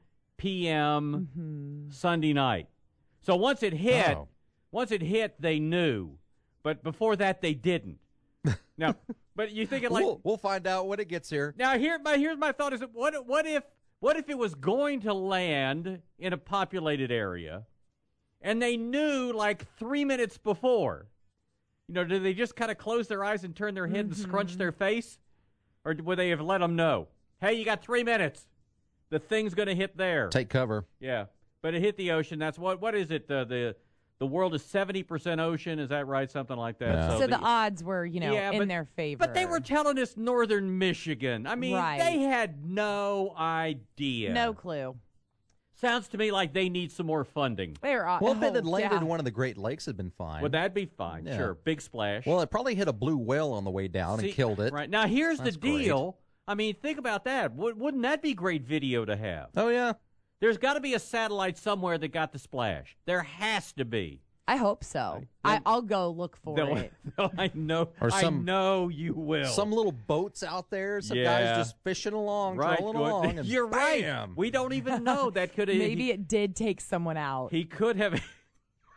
p.m. Mm-hmm. Sunday night. So once it hit, Oh. once it hit, they knew. But before that, they didn't. Now, but you think it like we'll, we'll find out when it gets here. now here, my here's my thought: is that what what if what if it was going to land in a populated area, and they knew like three minutes before? You know, did they just kind of close their eyes and turn their head Mm-hmm. and scrunch their face, or would they have let them know? Hey, you got three minutes. The thing's going to hit there. Take cover. Yeah, but it hit the ocean. That's what. What is it? The the the world is seventy percent ocean. Is that right? Something like that. Yeah. So, the, the odds were, you know, yeah, in but, their favor. But they were telling us northern Michigan. I mean, Right. they had no idea. no clue. Sounds to me like they need some more funding. They were Well, if it oh, had landed yeah. in one of the Great Lakes, it'd been fine. Would that be fine? Yeah. Sure. Big splash. Well, it probably hit a blue whale on the way down See, and killed it. Right. Now, here's That's the deal. I mean, think about that. W- wouldn't that be great video to have? Oh, yeah. There's got to be a satellite somewhere that got the splash. There has to be. I hope so. I, I'll go look for They'll- it. they'll- I know. Or some- I know you will. Some little boats out there, some Yeah. guys just fishing along, right. trolling good. along. And You're bam. right. We don't even know. That could have. Maybe it did take someone out. He could have.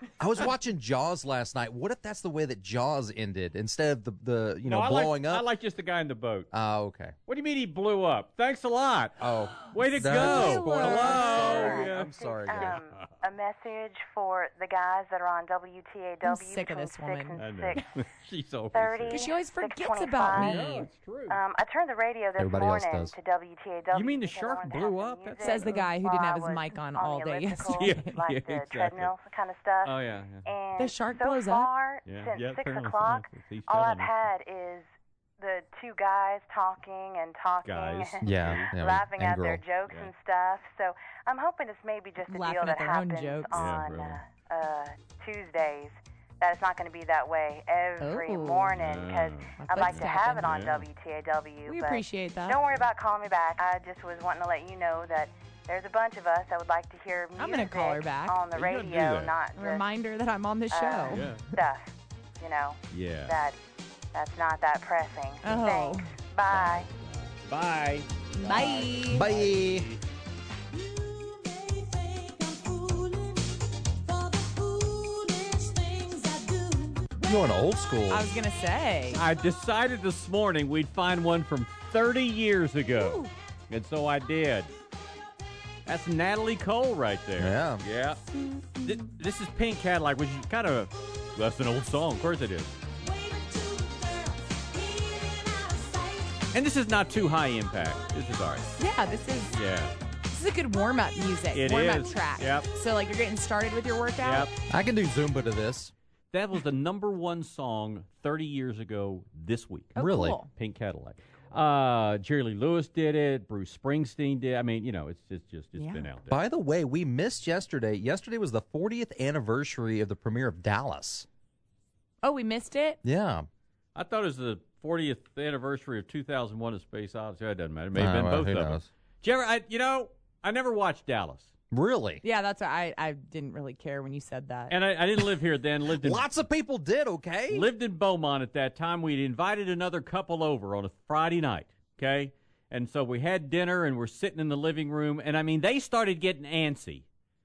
I was watching Jaws last night. What if that's the way that Jaws ended instead of the, the you know, no, I blowing like, up? I like just the guy in the boat. Oh, okay. What do you mean he blew up? Thanks a lot. Oh. Way to That's go. spoiler. Hello. Yeah. I'm sorry. Um, a message for the guys that are on W T A W. I'm sick of this woman. I know. She's always thirty, Because she always forgets six about me. Yeah, it's true. Um, I turned the radio this Everybody else morning does. to W T A W. You mean the because I shark wanted to blew have up? some That's- music Says the guy who while didn't I have his was mic on on all the day elliptical, yesterday. like Yeah, the exactly. treadmill kind of stuff. Oh, yeah. yeah. And The shark so blows up? far, Yeah, since yeah, six apparently o'clock, so. He's all telling I've me. had is the two guys talking and talking Guys. and Yeah, yeah, laughing and at their girl. jokes Yeah. and stuff. So I'm hoping it's maybe just a Laughing deal at that their own happens jokes. Yeah, on really. uh, uh, Tuesdays. That it's not going to be that way every Ooh. morning because Oh. I'd like to have it on Yeah. W T A W. We but appreciate that. Don't worry about calling me back. I just was wanting to let you know that there's a bunch of us that would like to hear music I'm gonna call her back. on the You gotta do radio, that. not A just reminder that I'm on the show. uh, Yeah. stuff. You know, Yeah. that that's not that pressing. Oh. Thanks. Bye. Bye. Bye. Bye. Going old school. I was going to say. I decided this morning we'd find one from thirty years ago. Ooh. And so I did. That's Natalie Cole right there. Yeah. Yeah. Th- This is Pink Cadillac, which is kind of, that's an old song. Of course it is. And this is not too high impact. This is all right. Yeah, this is Yeah. this is a good warm-up music. It warm-up is. track. Yep. So, like, you're getting started with your workout? Yep. I can do Zumba to this. That was the number one song thirty years ago this week. Oh, Really? cool. Pink Cadillac. Uh, Jerry Lee Lewis did it. Bruce Springsteen did. I mean, you know, it's just, just it's Yeah. been out there. By the way, we missed yesterday. Yesterday was the fortieth anniversary of the premiere of Dallas. Oh, we missed it? Yeah. I thought it was the fortieth anniversary of two thousand one: A Space Odyssey. It doesn't matter. It may have Oh, been well, both who of them. knows? Did you ever, I, you know, I never watched Dallas. Really? Yeah, that's what I, I didn't really care when you said that. And I, I didn't live here then. Lived in Lots of people did, okay? lived in Beaumont at that time. We'd invited another couple over on a Friday night, okay? And so we had dinner and we're sitting in the living room. And I mean, they started getting antsy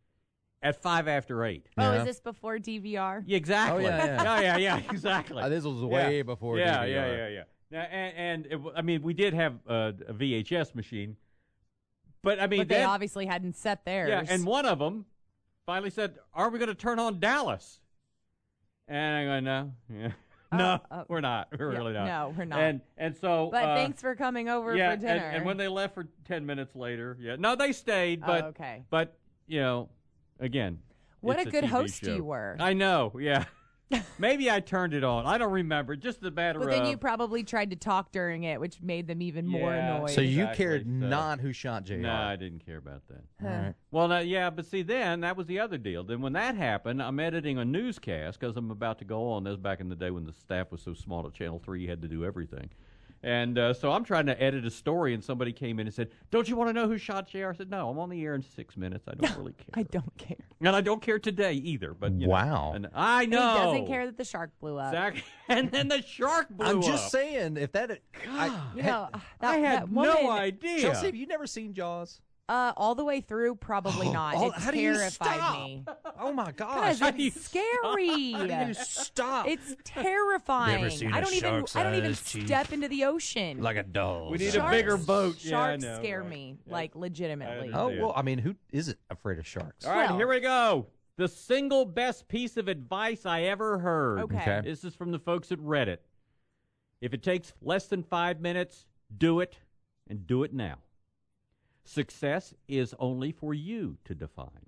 at five after eight. Oh, Yeah. is this before D V R? Yeah, exactly. Oh, yeah, yeah. yeah, yeah, yeah, exactly. Uh, this was way Yeah. before yeah, D V R. Yeah, yeah, yeah. Now, and and it, w- I mean, we did have uh, a V H S machine, but I mean, But they then- obviously hadn't set theirs. yeah, and one of them finally said, "Are we going to turn on Dallas?" And I go, "No, yeah. no, uh, we're not. We're yeah, really not. no, we're not. And and so, But uh, thanks for coming over yeah, for dinner. And, and when they left for ten minutes later, yeah, no, they stayed, but oh, okay. but you know, again, What it's a good T V host show. you were. I know, yeah. Maybe I turned it on. I don't remember. Just the matter But of. then you probably tried to talk during it, which made them even more Yeah. annoyed. So you Exactly, cared so- not who shot J R. No, I didn't care about that. Huh. All right. Well, now, yeah, but see, then that was the other deal. Then when that happened, I'm editing a newscast because I'm about to go on. This was back in the day when the staff was so small at Channel three, you had to do everything. And uh, so I'm trying to edit a story, and somebody came in and said, "Don't you want to know who shot J R?" I said, "No, I'm on the air in six minutes. I don't really care." I don't care. And I don't care today either. But you know, Wow. and I And know. He doesn't care that the shark blew up. Exactly. And then the shark blew I'm up. just saying, if that. I, You know, that, I had that no woman, idea. Chelsea, have you never seen Jaws? Uh, all the way through, probably not. Oh, It how do you terrified stop? me. Oh my Guys, gosh! it's scary. How do you stop? It's terrifying. Never seen I a don't even. I don't even shark-sized chief. step into the ocean. Like a dog. We need Sharks- a bigger boat. Yeah, I Sharks know, scare right. me, Yeah. like legitimately. Oh well, I mean, who isn't afraid of sharks? All right, Well- here we go. The single best piece of advice I ever heard. Okay. Okay. This is from the folks at Reddit. If it takes less than five minutes, do it, and do it now. Success is only for you to define.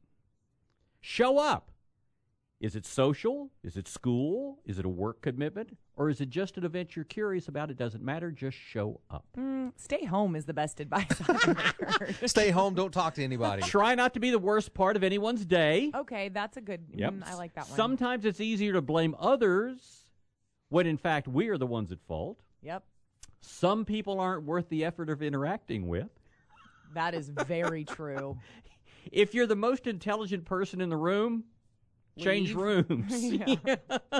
Show up. Is it social? Is it school? Is it a work commitment? Or is it just an event you're curious about? It doesn't matter. Just show up. Mm, stay home is the best advice I've ever heard. Stay home. Don't talk to anybody. Try not to be the worst part of anyone's day. Okay, that's a good. Yep. Mm, I like that one. Sometimes it's easier to blame others when, in fact, we are the ones at fault. Yep, Some people aren't worth the effort of interacting with. that is very true. If you're the most intelligent person in the room, change Leave. rooms. Yeah.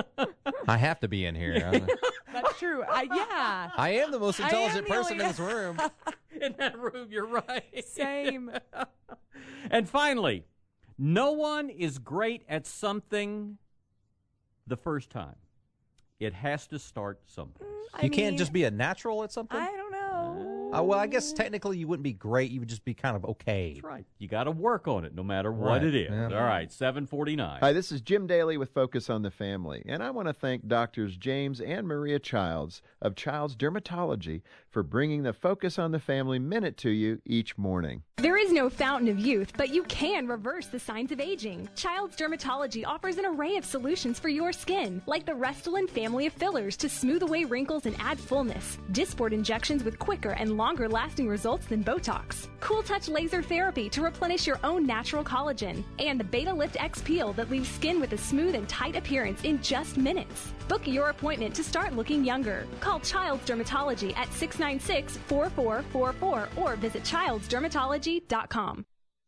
I have to be in here. That's true. I, yeah. I am the most I am intelligent the person only- in this room. In that room, you're right. Same. And finally, no one is great at something the first time. It has to start someplace. You can't just be a natural at something? I don't know. Uh, well, I guess technically you wouldn't be great. You would just be kind of okay. That's right. You got to work on it no matter what Right. it is. Yeah. All right, seven forty-nine. Hi, this is Jim Daly with Focus on the Family, and I want to thank Doctors James and Maria Childs of Childs Dermatology for bringing the Focus on the Family Minute to you each morning. There is no fountain of youth, but you can reverse the signs of aging. Child's Dermatology offers an array of solutions for your skin, like the Restylane family of fillers to smooth away wrinkles and add fullness, Dysport injections with quicker and longer lasting results than Botox, Cool Touch laser therapy to replenish your own natural collagen, and the Beta Lift X Peel that leaves skin with a smooth and tight appearance in just minutes. Book your appointment to start looking younger. Call Child's Dermatology at six nine six, four four four four or visit childs dermatology dot com.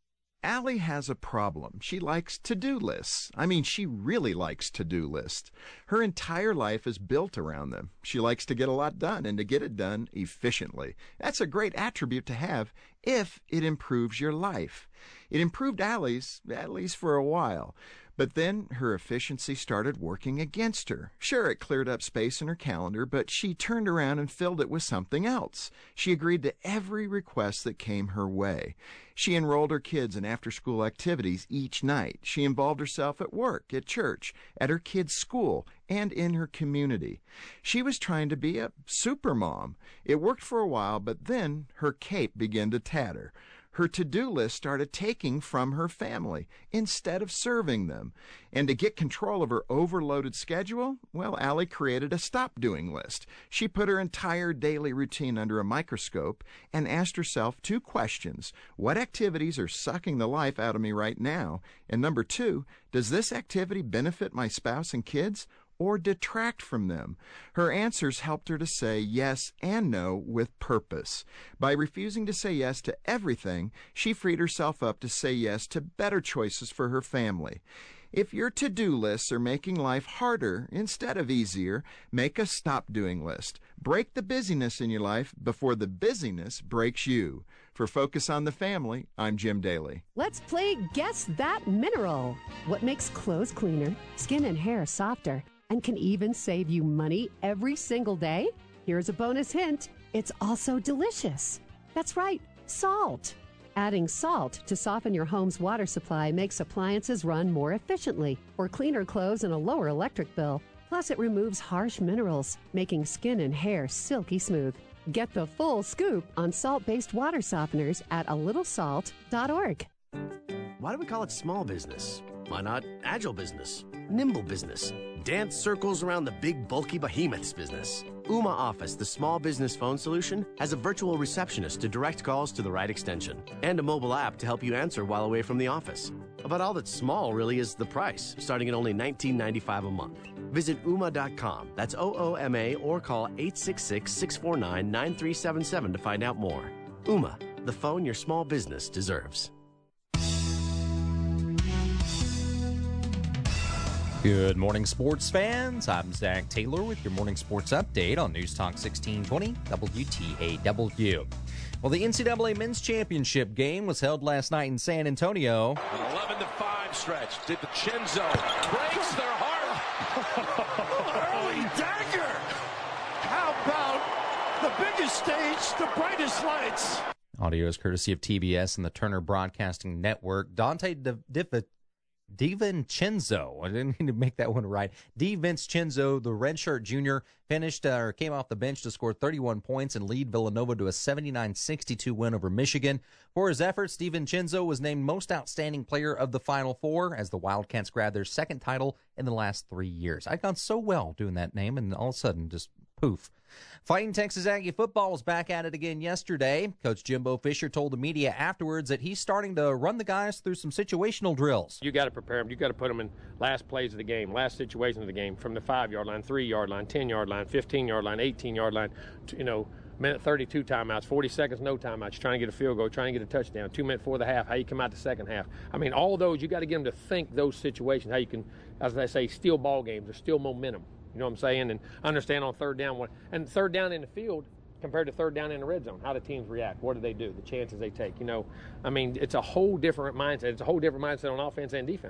Allie has a problem. She likes to-do lists. I mean, she really likes to-do lists. Her entire life is built around them. She likes to get a lot done and to get it done efficiently. That's a great attribute to have if it improves your life. It improved Allie's, at least for a while. But then her efficiency started working against her. Sure, it cleared up space in her calendar, but she turned around and filled it with something else. She agreed to every request that came her way. She enrolled her kids in after-school activities each night. She involved herself at work, at church, at her kids' school, and in her community. She was trying to be a supermom. It worked for a while, but then her cape began to tatter. Her to-do list started taking from her family instead of serving them. And to get control of her overloaded schedule, well, Allie created a stop-doing list. She put her entire daily routine under a microscope and asked herself two questions. What activities are sucking the life out of me right now? And number two, does this activity benefit my spouse and kids or detract from them? Her answers helped her to say yes and no with purpose. By refusing to say yes to everything, she freed herself up to say yes to better choices for her family. If your to-do lists are making life harder instead of easier, make a stop-doing list. Break the busyness in your life before the busyness breaks you. For Focus on the Family, I'm Jim Daly. Let's play Guess That Mineral. What makes clothes cleaner, skin and hair softer, and can even save you money every single day? Here's a bonus hint. It's also delicious. That's right, salt. Adding salt to soften your home's water supply makes appliances run more efficiently, or cleaner clothes and a lower electric bill. Plus, it removes harsh minerals, making skin and hair silky smooth. Get the full scoop on salt-based water softeners at a little salt dot org. Why do we call it small business? Why not agile business, nimble business, dance circles around the big, bulky behemoths business? Ooma Office, the small business phone solution, has a virtual receptionist to direct calls to the right extension and a mobile app to help you answer while away from the office. About all that's small really is the price, starting at only nineteen ninety-five a month. Visit ooma dot com, that's O O M A, or call eight six six, six four nine, nine three seven seven to find out more. Ooma, the phone your small business deserves. Good morning, sports fans. I'm Zach Taylor with your morning sports update on News Talk sixteen twenty W T A W. Well, the N C double A Men's Championship game was held last night in San Antonio. An eleven to five stretch. DiVincenzo breaks their heart. Early dagger. How about the biggest stage, the brightest lights? Audio is courtesy of T B S and the Turner Broadcasting Network. Dante Di- Di- DiVincenzo, I didn't need to make that one right. DiVincenzo, the redshirt junior, finished uh, or came off the bench to score thirty-one points and lead Villanova to a seventy-nine sixty-two win over Michigan. For his efforts, DiVincenzo was named Most Outstanding Player of the Final Four as the Wildcats grabbed their second title in the last three years. I'd gone so well doing that name, and all of a sudden, just poof. Fighting Texas Aggie football was back at it again yesterday. Coach Jimbo Fisher told the media afterwards that he's starting to run the guys through some situational drills. You got to prepare them. You got to put them in last plays of the game, last situations of the game, from the five-yard line, three-yard line, ten-yard line, fifteen-yard line, eighteen-yard line, you know, minute thirty-two timeouts, forty seconds, no timeouts. You're trying to get a field goal, trying to get a touchdown, two minutes before the half, how you come out the second half. I mean, all those, you got to get them to think those situations, how you can, as they say, steal ball games or steal momentum. You know what I'm saying? And understand on third down, what, and third down in the field compared to third down in the red zone, how do teams react? What do they do? The chances they take. You know, I mean, it's a whole different mindset. It's a whole different mindset on offense and defense.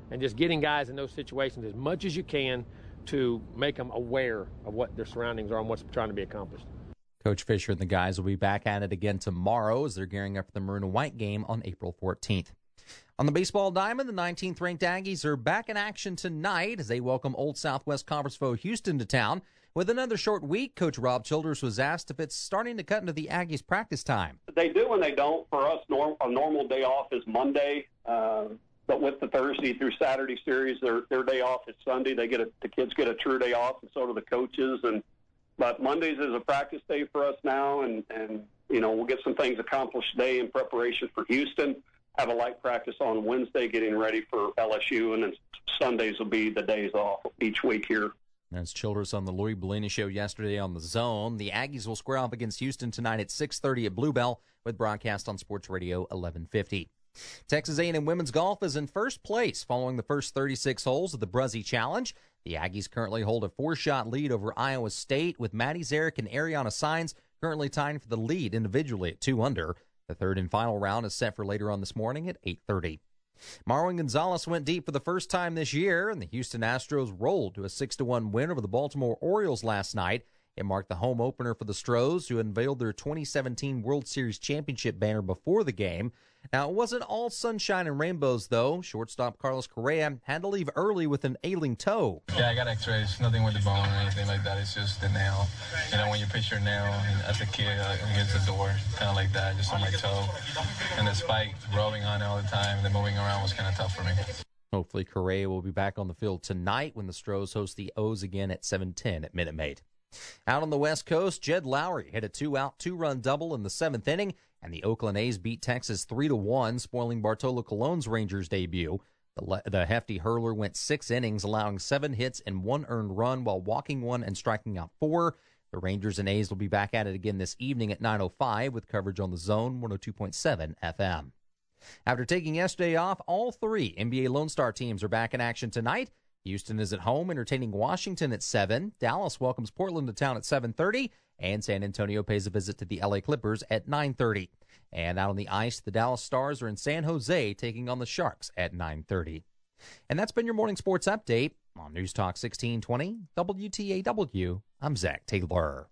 and just getting guys in those situations as much as you can to make them aware of what their surroundings are and what's trying to be accomplished. Coach Fisher and the guys will be back at it again tomorrow as they're gearing up for the Maroon and White game on April fourteenth. On the baseball diamond, the nineteenth ranked Aggies are back in action tonight as they welcome Old Southwest Conference foe Houston to town. With another short week, Coach Rob Childers was asked if it's starting to cut into the Aggies' practice time. They do and they don't. For us, norm, a normal day off is Monday, uh, but with the Thursday through Saturday series, their their day off is Sunday. They get a, the kids get a true day off, and so do the coaches. And but Mondays is a practice day for us now, and and you know we'll get some things accomplished today in preparation for Houston. Have a light practice on Wednesday, getting ready for L S U, and then Sundays will be the days off each week here. As Childers on the Louis Bellini Show yesterday on the Zone, the Aggies will square off against Houston tonight at six thirty at Bluebell with broadcast on Sports Radio eleven fifty. Texas A and M women's golf is in first place following the first thirty-six holes of the Bruzzy Challenge. The Aggies currently hold a four-shot lead over Iowa State, with Maddie Zarek and Ariana Saenz currently tying for the lead individually at two under. The third and final round is set for later on this morning at eight thirty. Marwin Gonzalez went deep for the first time this year, and the Houston Astros rolled to a six to one win over the Baltimore Orioles last night. It marked the home opener for the Stros, who unveiled their twenty seventeen World Series championship banner before the game. Now, it wasn't all sunshine and rainbows, though. Shortstop Carlos Correa had to leave early with an ailing toe. Yeah, I got x-rays. Nothing with the bone or anything like that. It's just the nail. You know, when you pitch your nail as a kid uh, against the door, kind of like that, just on my toe. And the spike rubbing on it all the time, the moving around was kind of tough for me. Hopefully, Correa will be back on the field tonight when the Stros host the O's again at seven ten at Minute Maid. Out on the West Coast, Jed Lowry hit a two-out, two-run double in the seventh inning, and the Oakland A's beat Texas three to one, spoiling Bartolo Colon's Rangers debut. The, le- the hefty hurler went six innings, allowing seven hits and one earned run while walking one and striking out four. The Rangers and A's will be back at it again this evening at nine oh five with coverage on the Zone one oh two point seven F M. After taking yesterday off, all three N B A Lone Star teams are back in action tonight. Houston is at home entertaining Washington at seven. Dallas welcomes Portland to town at seven thirty. And San Antonio pays a visit to the L A Clippers at nine thirty. And out on the ice, the Dallas Stars are in San Jose taking on the Sharks at nine thirty. And that's been your morning sports update on News Talk sixteen twenty W T A W. I'm Zach Taylor.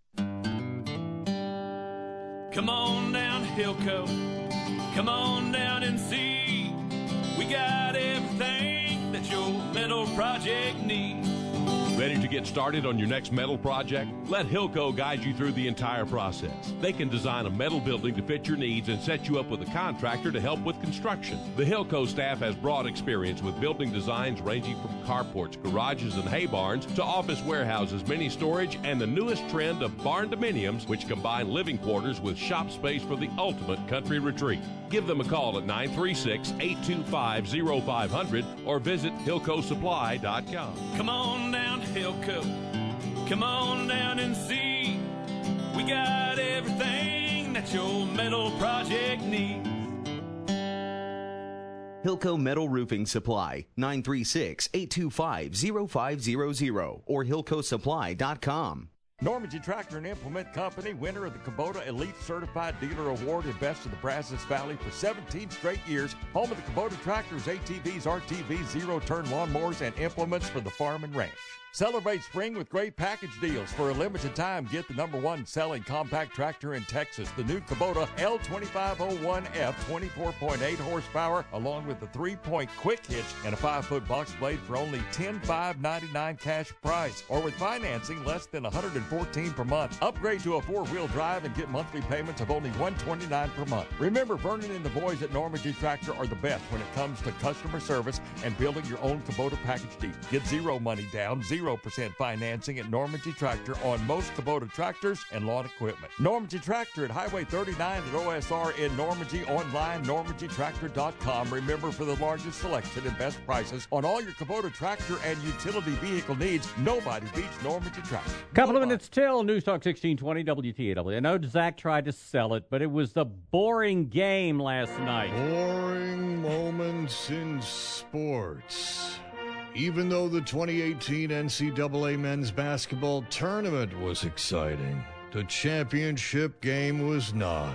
Come on down to Hilco. Come on down and see. We got everything that your metal project needs. Ready to get started on your next metal project? Let Hilco guide you through the entire process. They can design a metal building to fit your needs and set you up with a contractor to help with construction. The Hilco staff has broad experience with building designs ranging from carports, garages, and hay barns to office warehouses, mini storage, and the newest trend of barn dominiums, which combine living quarters with shop space for the ultimate country retreat. Give them a call at nine three six, eight two five, oh five hundred or visit hilco supply dot com. Come on down to Hilco. Come on down and see. We got everything that your metal project needs. Hilco Metal Roofing Supply, nine three six, eight two five, oh five hundred or hilco supply dot com. Normandy Tractor and Implement Company, winner of the Kubota Elite Certified Dealer Award and Best of the Brazos Valley for seventeen straight years. Home of the Kubota tractors, A T Vs, R T Vs, zero-turn lawnmowers, and implements for the farm and ranch. Celebrate spring with great package deals. For a limited time, get the number one selling compact tractor in Texas, the new Kubota L twenty-five oh one F, twenty-four point eight horsepower, along with the three-point quick hitch and a five-foot box blade for only ten thousand five hundred ninety-nine dollars cash price, or with financing less than one hundred fourteen dollars per month. Upgrade to a four-wheel drive and get monthly payments of only one hundred twenty-nine dollars per month. Remember, Vernon and the boys at Normandy Tractor are the best when it comes to customer service and building your own Kubota package deal. Get zero money down, zero percent financing at Normandy Tractor on most Kubota tractors and lawn equipment. Normandy Tractor at Highway thirty-nine at O S R in Normandy, online normandy tractor dot com. Remember, for the largest selection and best prices on all your Kubota tractor and utility vehicle needs, nobody beats Normandy Tractor. Couple of minutes till News Talk sixteen twenty W T A W. I know Zach tried to sell it, but it was the boring game last night. Boring moments in sports. Even though the twenty eighteen N C double A men's basketball tournament was exciting, the championship game was not.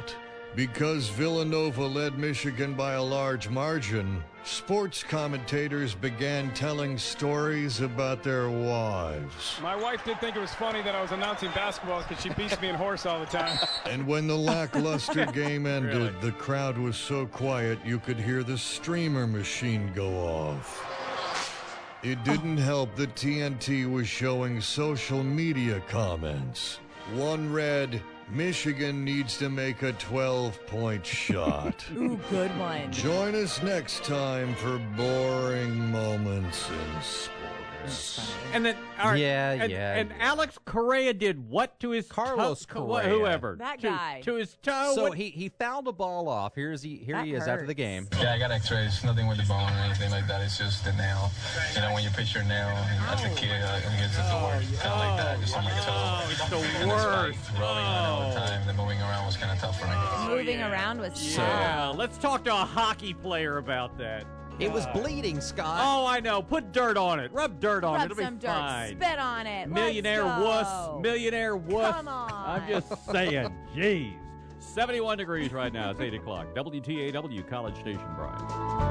Because Villanova led Michigan by a large margin, sports commentators began telling stories about their wives. My wife did think it was funny that I was announcing basketball because she beats me in horse all the time. And when the lackluster game ended, Really? the crowd was so quiet you could hear the streamer machine go off. It didn't help that T N T was showing social media comments. One read, Michigan needs to make a twelve-point shot. Ooh, good one. Join us next time for boring moments in sports. And then, all right, Yeah, and, yeah, And yeah. Alex Correa did what to his Carlos toe, Correa. whoever That to, guy. to his toe. So What- he, he fouled a ball off. Here's he here That he is after the hurts. game. Yeah, I got x-rays. Nothing with the bone or anything like that. It's just the nail. You know, when you pitch your nail and as a kid uh, against the door, kind of like that, just on my toe. Oh, it's the And worst. the spike rolling on all the Oh. time. The moving around was kind of tough for me. Moving around was So, tough. yeah, let's talk to a hockey player about that. It was bleeding, Scott. Oh, I know. Put dirt on it. Rub dirt on it. Rub It'll some be dirt. fine. Spit on it. Millionaire Let's wuss. go. Millionaire wuss. Come on. I'm just saying. Jeez. seventy-one degrees right now. It's eight o'clock. W T A W, College Station, Brian.